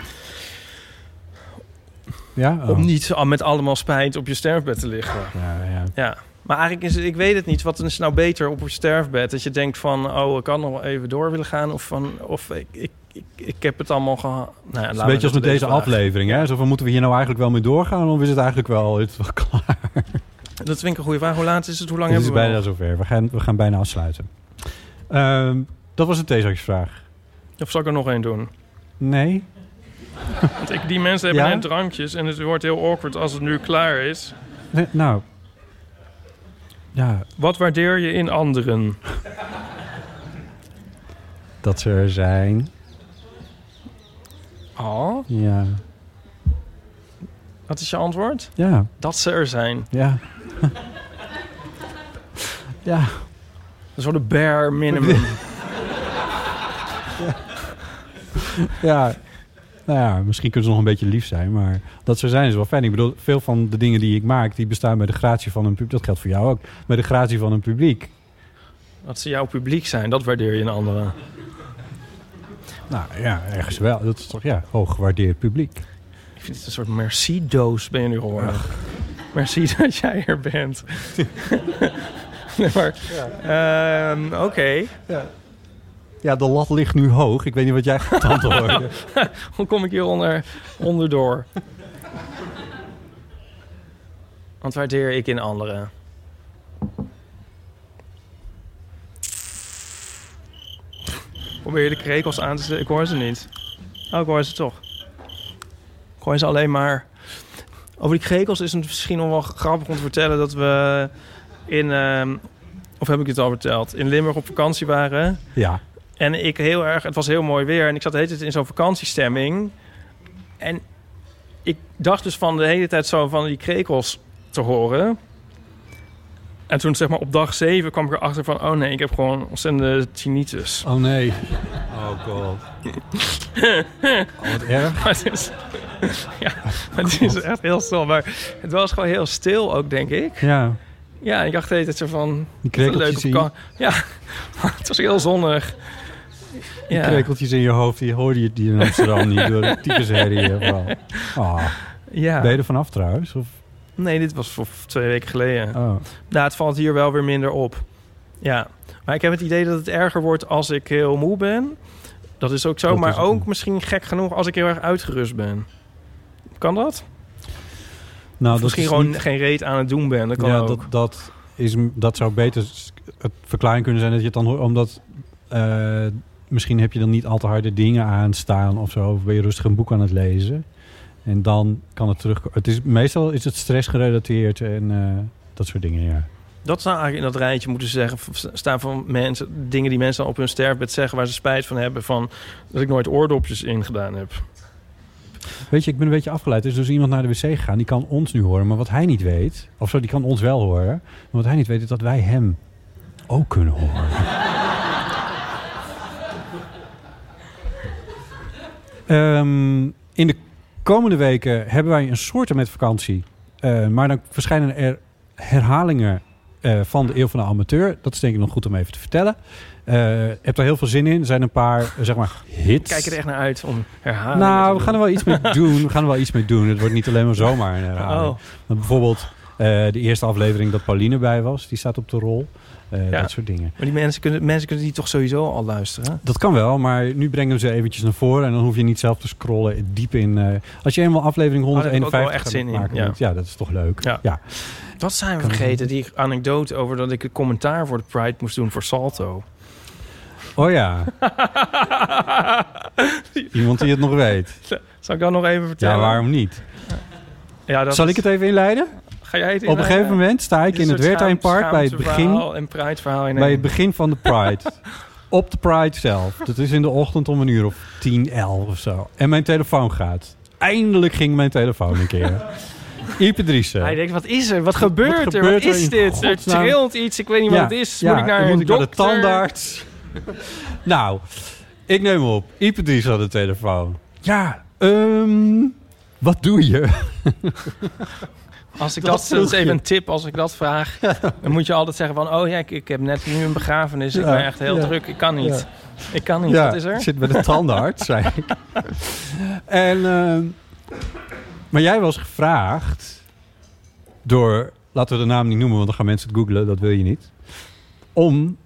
Ja? Om niet met allemaal spijt op je sterfbed te liggen. Ja. Maar eigenlijk is het, ik weet het niet. Wat is nou beter op je sterfbed? Dat je denkt van, ik kan nog wel even door willen gaan. Of ik heb het allemaal gehad. Nou, het is een beetje als met deze aflevering. Hè? Zo van, moeten we hier nou eigenlijk wel mee doorgaan? Of is het eigenlijk wel klaar? Dat vind ik een goede vraag. Hoe laat is het? Hoe lang hebben we? Het het is bijna zover. We gaan bijna afsluiten. Dat was een theezakjesvraag. Of zal ik er nog één doen? Nee. Want die mensen hebben net drankjes en het wordt heel awkward als het nu klaar is. Nee, nou. Ja. Wat waardeer je in anderen? Dat ze er zijn. Oh? Ja. Wat is je antwoord? Ja. Dat ze er zijn. Ja. Ja. Dat is wel de bare minimum. Ja. Nou ja, misschien kunnen ze nog een beetje lief zijn, maar dat ze zijn is wel fijn. Ik bedoel, veel van de dingen die ik maak, die bestaan bij de gratie van een publiek. Dat geldt voor jou ook. Bij de gratie van een publiek. Dat ze jouw publiek zijn, dat waardeer je in anderen. Nou ja, ergens wel. Dat is toch hoog gewaardeerd publiek. Ik vind het een soort merci-doos ben je nu geworden. Merci dat jij er bent. Nee, maar, oké. Ja. Ja, de lat ligt nu hoog. Ik weet niet wat jij gaat antwoorden. Hoe kom ik hier onderdoor? Wat waardeer ik in anderen? Probeer je de krekels aan te zetten? Ik hoor ze niet. Oh, ik hoor ze toch. Ik hoor ze alleen maar... Over die krekels is het misschien nog wel grappig om te vertellen... dat we in... of heb ik het al verteld? In Limburg op vakantie waren. Ja. En het was heel mooi weer. En ik zat de hele tijd in zo'n vakantiestemming. En ik dacht dus van de hele tijd zo van die krekels te horen. En toen zeg maar op dag 7 kwam ik erachter van... Oh nee, ik heb gewoon ontzettende tinnitus. Oh nee. Oh god. Wat erg. Het is echt heel stil. Maar het was gewoon heel stil ook, denk ik. Ja. Ja, ik dacht de hele tijd zo van... Die krekeltjes Ja, het was heel zonnig. Die krekeltjes in je hoofd, die hoorde je die in Amsterdam niet door de tyfusherrie. Ja. Ben je er vanaf trouwens? Of? Nee, dit was voor 2 weken geleden. Oh. Nou, het valt hier wel weer minder op. Ja, maar ik heb het idee dat het erger wordt als ik heel moe ben. Dat is ook zo, dat maar ook misschien gek genoeg als ik heel erg uitgerust ben. Kan dat? Nou, of misschien gewoon geen reet aan het doen ben. Dat kan ook. Dat zou beter het verklaring kunnen zijn dat je het dan hoort. Omdat misschien heb je dan niet al te harde dingen aanstaan of zo. Of ben je rustig een boek aan het lezen. En dan kan het terugkomen. Meestal is het stressgerelateerd en dat soort dingen, ja. Dat zou eigenlijk in dat rijtje moeten staan van mensen, dingen die mensen op hun sterfbed zeggen waar ze spijt van hebben, van dat ik nooit oordopjes ingedaan heb. Weet je, ik ben een beetje afgeleid. Er is dus iemand naar de wc gegaan, die kan ons nu horen, maar wat hij niet weet, of zo, die kan ons wel horen, maar wat hij niet weet is dat wij hem ook kunnen horen. In de komende weken hebben wij een soort met vakantie, maar dan verschijnen er herhalingen van de Eeuw van de Amateur. Dat is denk ik nog goed om even te vertellen. Heb er heel veel zin in. Er zijn een paar, zeg maar, hits. Kijk er echt naar uit om herhalingen Nou, we gaan er wel iets mee doen. Het wordt niet alleen maar zomaar een herhaling. Oh. Maar bijvoorbeeld de eerste aflevering dat Pauline bij was. Die staat op de rol. Dat soort dingen. Maar die mensen kunnen die toch sowieso al luisteren? Dat kan wel, maar nu brengen we ze eventjes naar voren. En dan hoef je niet zelf te scrollen diep in. Als je eenmaal aflevering 151 echt zin maken, in. ja, dat is toch leuk. Ja. Wat zijn we vergeten? Die anekdote over dat ik een commentaar voor de Pride moest doen voor Salto. Oh ja. Iemand die het nog weet. Zal ik dat nog even vertellen? Ja, waarom niet? Ja, Zal ik het even inleiden? Ga jij het inleiden? Op een gegeven moment sta ik in het Wertheimpark bij het begin. En Pride-verhaal bij het begin van de Pride. Op de Pride zelf. Dat is in de ochtend om 10:10, 11 of zo. En mijn telefoon gaat. Eindelijk ging mijn telefoon een keer. Ipe Driessen. Hij denkt, wat is er? Wat gebeurt er? Wat is dit? Er trilt iets, ik weet niet wat het is. Moet ik naar een dokter? Naar de tandarts? Nou, ik neem op. Ipe Driessen aan de telefoon. Ja, wat doe je? Als ik dat is even een tip, als ik dat vraag, dan moet je altijd zeggen van, oh ja, ik heb net nu een begrafenis. Ik ben echt heel druk. Ik kan niet. Ja. Ik kan niet. Wat is er? Ik zit bij de tandarts, zei ik. En, maar jij was gevraagd door, laten we de naam niet noemen, want dan gaan mensen het googlen. Dat wil je niet. Om...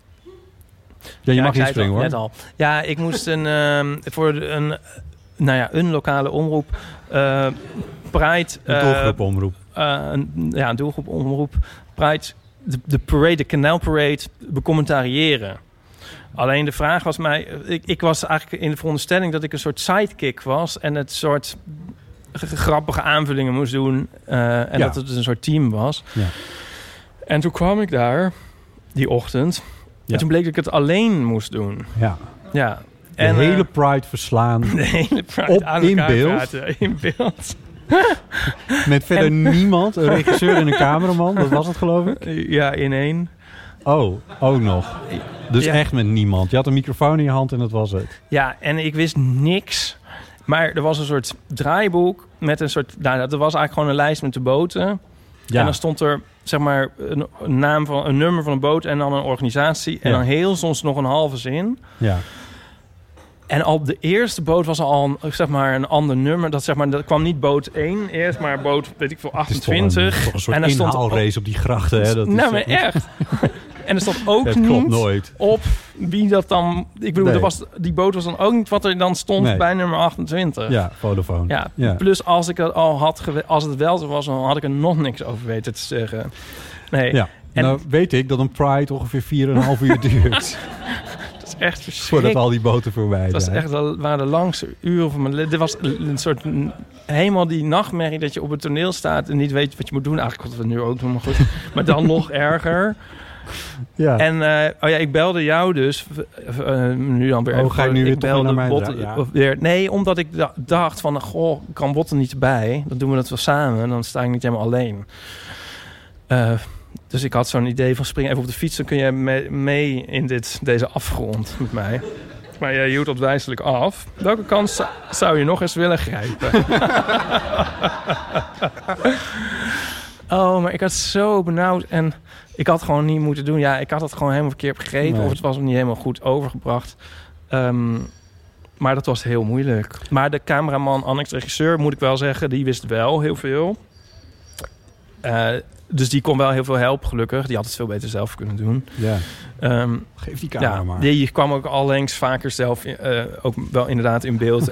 Ja, je mag niet springen, hoor. Net al. Ja, ik moest voor een lokale omroep... Pride... Een doelgroepomroep. Een doelgroepomroep. Pride, de parade, de Canal Parade, becommentariëren. Alleen de vraag was mij... Ik was eigenlijk in de veronderstelling dat ik een soort sidekick was... en het soort grappige aanvullingen moest doen. En dat het dus een soort team was. Ja. En toen kwam ik daar, die ochtend... Ja. En toen bleek dat ik het alleen moest doen. Ja. Ja. De hele Pride verslaan. De hele Pride in beeld. Praten, in beeld. Met verder niemand. Een regisseur en een cameraman. Dat was het, geloof ik. Ja, in één. Oh, ook nog. Dus echt met niemand. Je had een microfoon in je hand en dat was het. Ja, en ik wist niks. Maar er was een soort draaiboek met een soort... Nou, dat was eigenlijk gewoon een lijst met de boten. Ja. En dan stond er, zeg maar, een naam van een nummer van een boot en dan een organisatie. En dan heel soms nog een halve zin. Ja. En op de eerste boot was al een ander nummer. Dat kwam niet boot 1 eerst, maar boot, weet ik veel, 28. Toch een soort inhaalrace op die grachten. Hè? Dat nou, maar echt. En er stond ook niet op wie dat dan... Ik bedoel, die boot was dan ook niet wat er dan stond bij nummer 28. Ja, Vodafone. Ja. Plus als ik het al had als het wel zo was, dan had ik er nog niks over weten te zeggen. Nee. Ja. En nou weet ik dat een Pride ongeveer 4,5 uur duurt. Echt verschrikkelijk. Voordat al die boten voorbij zijn. Dat waren de langste uren van mijn leven. Er was een soort... Helemaal die nachtmerrie dat je op het toneel staat... en niet weet wat je moet doen. Eigenlijk wat we nu ook doen, maar goed. Maar dan nog erger. Ja. En ik belde jou dus. Nu dan weer. Ga je nu weer toch naar mij weer? Nee, omdat ik dacht van... Goh, kan Botten niet erbij? Dan doen we dat wel samen. Dan sta ik niet helemaal alleen. Dus ik had zo'n idee van spring even op de fiets... dan kun je mee in deze afgrond met mij. Maar jij hield dat wijselijk af. Welke kans zou je nog eens willen grijpen? Oh, maar ik had zo benauwd. En ik had gewoon niet moeten doen. Ja, ik had het gewoon helemaal verkeerd begrepen. Nee. Of het was niet helemaal goed overgebracht. Maar dat was heel moeilijk. Maar de cameraman, Annex regisseur, moet ik wel zeggen... die wist wel heel veel. Dus die kon wel heel veel helpen, gelukkig. Die had het veel beter zelf kunnen doen. Ja. Geef die camera maar. Die kwam ook allengs vaker zelf ook wel inderdaad in beeld.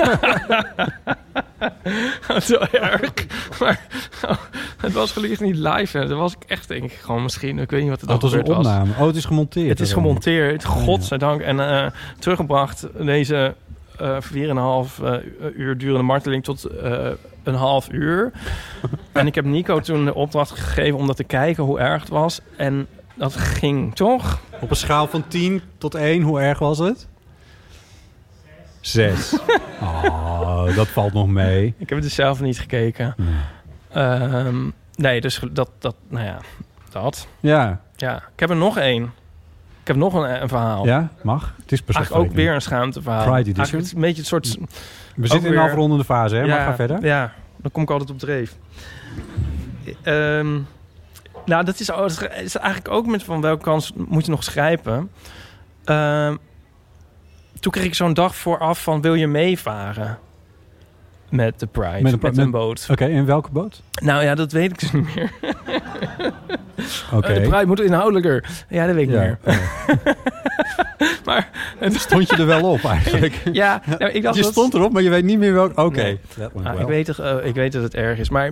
Zo erg. Maar het was gelukkig niet live. Hè. Dat was ik echt, denk ik, gewoon misschien. Ik weet niet wat het was. Een opname. Oh, het is gemonteerd. Het is gemonteerd. Godzijdank. En teruggebracht deze 4,5 uur durende marteling tot... een half uur. En ik heb Nico toen de opdracht gegeven om dat te kijken hoe erg het was. En dat ging toch? Op een schaal van 10 tot 1, hoe erg was het? 6. Oh, dat valt nog mee. Ik heb het dus zelf niet gekeken. Nee, dus dat. Ja. Ja, ik heb er nog één. Ik heb nog een verhaal. Ja, mag. Het is eigenlijk ook weer een schaamteverhaal. Pride Edition. Het is een beetje een soort... We zitten in een afrondende fase, hè? Maar ga verder. Ja, dan kom ik altijd op dreef. Nou, dat is eigenlijk ook met van welke kans moet je nog schrijven. Toen kreeg ik zo'n dag vooraf van wil je meevaren met de Pride, met een boot. Oké, in welke boot? Nou ja, dat weet ik dus niet meer. Okay. De Pride moet inhoudelijker. Ja, dat weet ik niet meer. Maar stond je er wel op eigenlijk? Ja, nou, ik dacht je stond erop, maar je weet niet meer welk. Oké. Nee. Ik weet dat het erg is, maar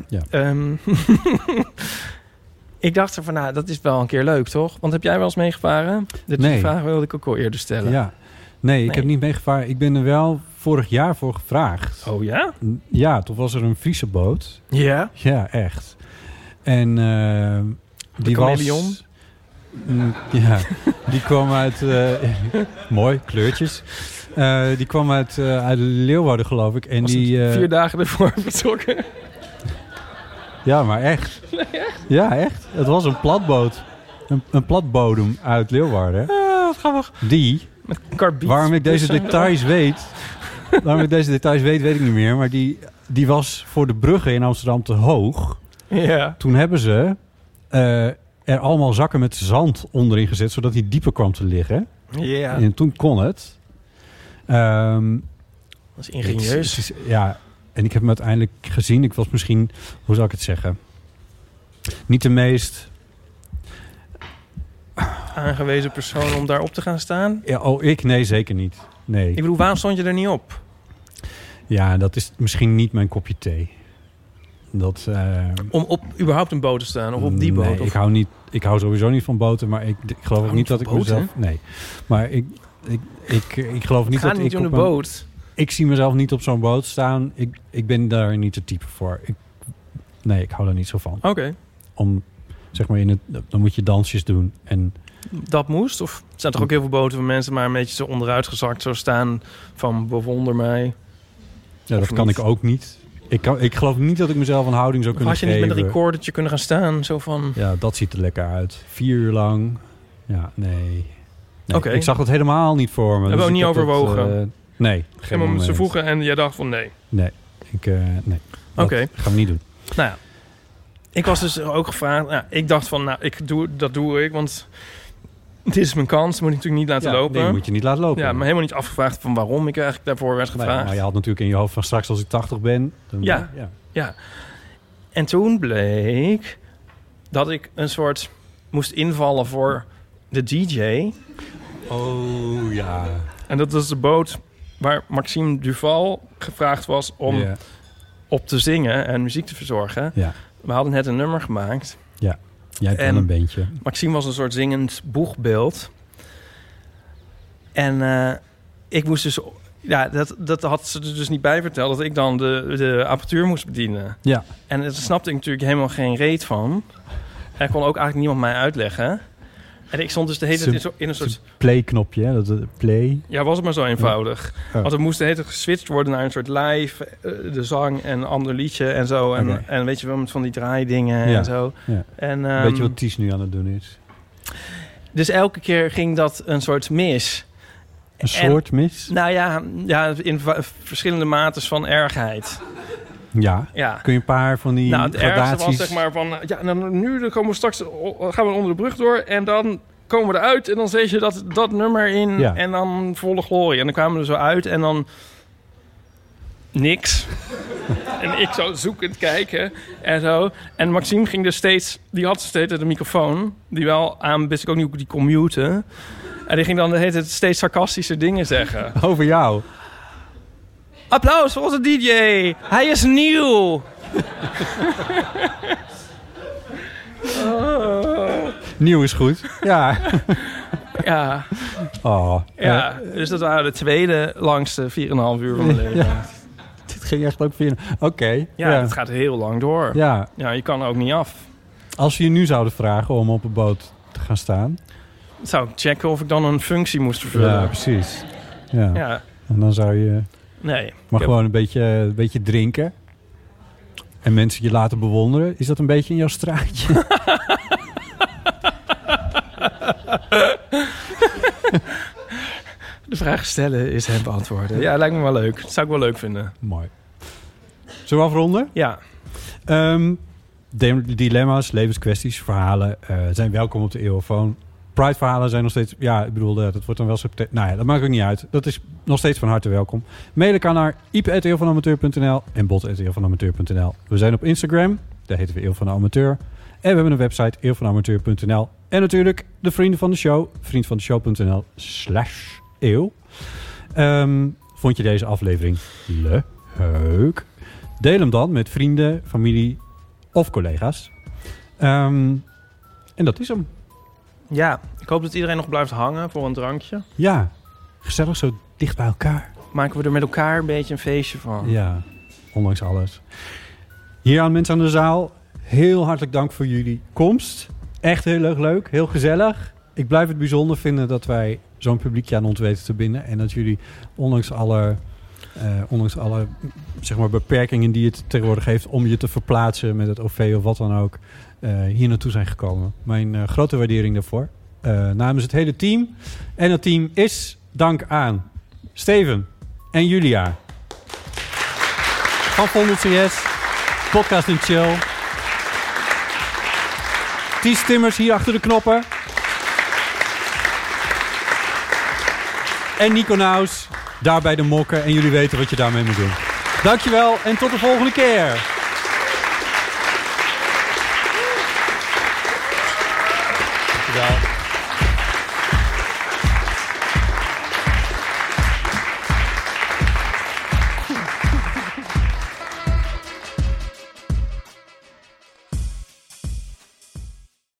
ik dacht er van, nou, dat is wel een keer leuk, toch? Want heb jij wel eens meegevaren? Die vraag wilde ik ook al eerder stellen. Ja. Nee, ik heb niet meegevaren. Ik ben er wel vorig jaar voor gevraagd. Oh ja? Ja, toen was er een Friese boot. Ja? Ja, echt. En die was... Ja, die kwam uit... mooi, kleurtjes. Die kwam uit Leeuwarden, geloof ik. En Was die, het 4 dagen ervoor vertrokken? Ja, maar echt. Nee, echt? Ja, echt. Het was een platboot. Een platbodem uit Leeuwarden. Wat grappig. Die, Met karbiet. waarom ik deze details weet... weet ik niet meer. Maar die was voor de bruggen in Amsterdam te hoog. Ja. Toen hebben ze er allemaal zakken met zand onderin gezet... zodat hij dieper kwam te liggen. Ja. En toen kon het. Dat is ingenieus. Ja, en ik heb hem uiteindelijk gezien. Ik was misschien, hoe zou ik het zeggen... niet de meest... aangewezen persoon om daarop te gaan staan? Ja, ik? Nee, zeker niet. Nee. Ik bedoel, waarom stond je er niet op? Ja, dat is misschien niet mijn kopje thee. Dat, om op überhaupt een boot te staan? Of op die boot? Nee, of? ik hou sowieso niet van boten. Maar ik geloof ook niet dat ik boten? mezelf... Nee, maar ik geloof niet Ga dat niet ik op op de boot. Ik zie mezelf niet op zo'n boot staan. Ik ben daar niet de type voor. Nee, ik hou daar niet zo van. Oké. Om, zeg maar, dan moet je dansjes doen. En Dat moest? Of er zijn toch ook heel veel boten waar mensen maar een beetje zo onderuit gezakt zo staan van bewonder mij? ja, dat kan ik ook niet. Ik geloof niet dat ik mezelf een houding zou Of kunnen had je niet geven. met een recordertje kunnen gaan staan? Zo van... Ja, dat ziet er lekker uit. 4 uur lang. Ja, nee. Oké. Ik zag dat helemaal niet voor me. Hebben we ook ik niet heb dat, overwogen? nee. Geen moment ze vroegen en jij dacht van nee. Nee. Nee. Oké. Dat gaan we niet doen. Nou ja. Ik was dus ook gevraagd... Nou, ik dacht van, dat doe ik, want... Dit is mijn kans, moet ik natuurlijk niet laten lopen. Nee, moet je niet laten lopen. Ja, maar helemaal niet afgevraagd van waarom ik eigenlijk daarvoor werd gevraagd. Maar je had natuurlijk in je hoofd van straks als ik 80 ben... Dan Ja. En toen bleek dat ik een soort moest invallen voor de DJ. Oh, ja. En dat was de boot waar Maxime Duval gevraagd was om op te zingen en muziek te verzorgen. Ja. We hadden net een nummer gemaakt. Ja, jij hebt wel een beentje. Maxime was een soort zingend boegbeeld. En ik moest dus... Ja, dat had ze er dus niet bij verteld... dat ik dan de apparatuur moest bedienen. Ja. En daar snapte ik natuurlijk helemaal geen reet van. En kon ook eigenlijk niemand mij uitleggen. En ik stond dus de hele tijd in een soort... play-knopje, hè? Dat play. Ja, was het maar zo eenvoudig. Ja. Want er moest de hele tijd geswitcht worden naar een soort live... de zang en een ander liedje en zo. En weet je wel, met van die draaidingen en zo. Ja. En, weet je wat Ties nu aan het doen is? Dus elke keer ging dat een soort mis... Een soort mis? Nou ja, in verschillende mates van ergheid. Ja. Kun je een paar van die het gradaties... ergste was zeg maar van... Ja, en dan nu komen we straks... gaan we onder de brug door en dan komen we eruit... en dan zet je dat nummer in en dan volle glorie. En dan kwamen we er zo uit en dan... niks. En ik zo zoekend kijken en zo. En Maxime ging dus steeds... Die had steeds de microfoon... die wel aan... wist ik ook niet hoe die kon muten... En die ging dan de hele tijd steeds sarcastische dingen zeggen. Over jou? Applaus voor onze DJ. Hij is nieuw. Nieuw is goed. Ja. Ja. Oh. Ja, dus dat waren de tweede langste 4,5 uur van mijn leven. Ja. Dit ging echt ook via... Oké. Ja, het gaat heel lang door. Ja. Ja, je kan er ook niet af. Als we je nu zouden vragen om op een boot te gaan staan... Zou ik checken of ik dan een functie moest vervullen. Ja, precies. Ja. En dan zou je... Nee. Maar gewoon een beetje drinken. En mensen je laten bewonderen. Is dat een beetje in jouw straatje? De vraag stellen is het beantwoorden. Ja, lijkt me wel leuk. Dat zou ik wel leuk vinden. Mooi. Zullen we afronden? Ja. Dilemma's, levenskwesties, verhalen zijn welkom op de Eeuwofoon. Pride-verhalen zijn nog steeds... Ja, ik bedoel, dat wordt dan wel... Nou ja, dat maakt ook niet uit. Dat is nog steeds van harte welkom. Mailen kan naar iep@eeuwvanamateur.nl en bot@eeuwvanamateur.nl. We zijn op Instagram. Daar heten we Eeuw van de Amateur. En we hebben een website, eeuwvanamateur.nl. En natuurlijk de vrienden van de show. vriendvandeshow.nl/eeuw. Vond je deze aflevering leuk? Deel hem dan met vrienden, familie of collega's. En dat is hem. Ja, ik hoop dat iedereen nog blijft hangen voor een drankje. Ja, gezellig zo dicht bij elkaar. Maken we er met elkaar een beetje een feestje van. Ja, ondanks alles. Hier aan mensen aan de zaal, heel hartelijk dank voor jullie komst. echt heel erg leuk. Heel gezellig. Ik blijf het bijzonder vinden dat wij zo'n publiekje aan ons weten te binden. En dat jullie, ondanks alle zeg maar, beperkingen die het tegenwoordig heeft om je te verplaatsen met het OV of wat dan ook, hier naartoe zijn gekomen. Mijn grote waardering daarvoor. Namens het hele team. En het team is dank aan Steven en Julia van Vondel CS, Podcast & Chill. Ties Timmers hier achter de knoppen. En Nico Naus daar bij de mokken. En jullie weten wat je daarmee moet doen. Dankjewel en tot de volgende keer. Dankjewel.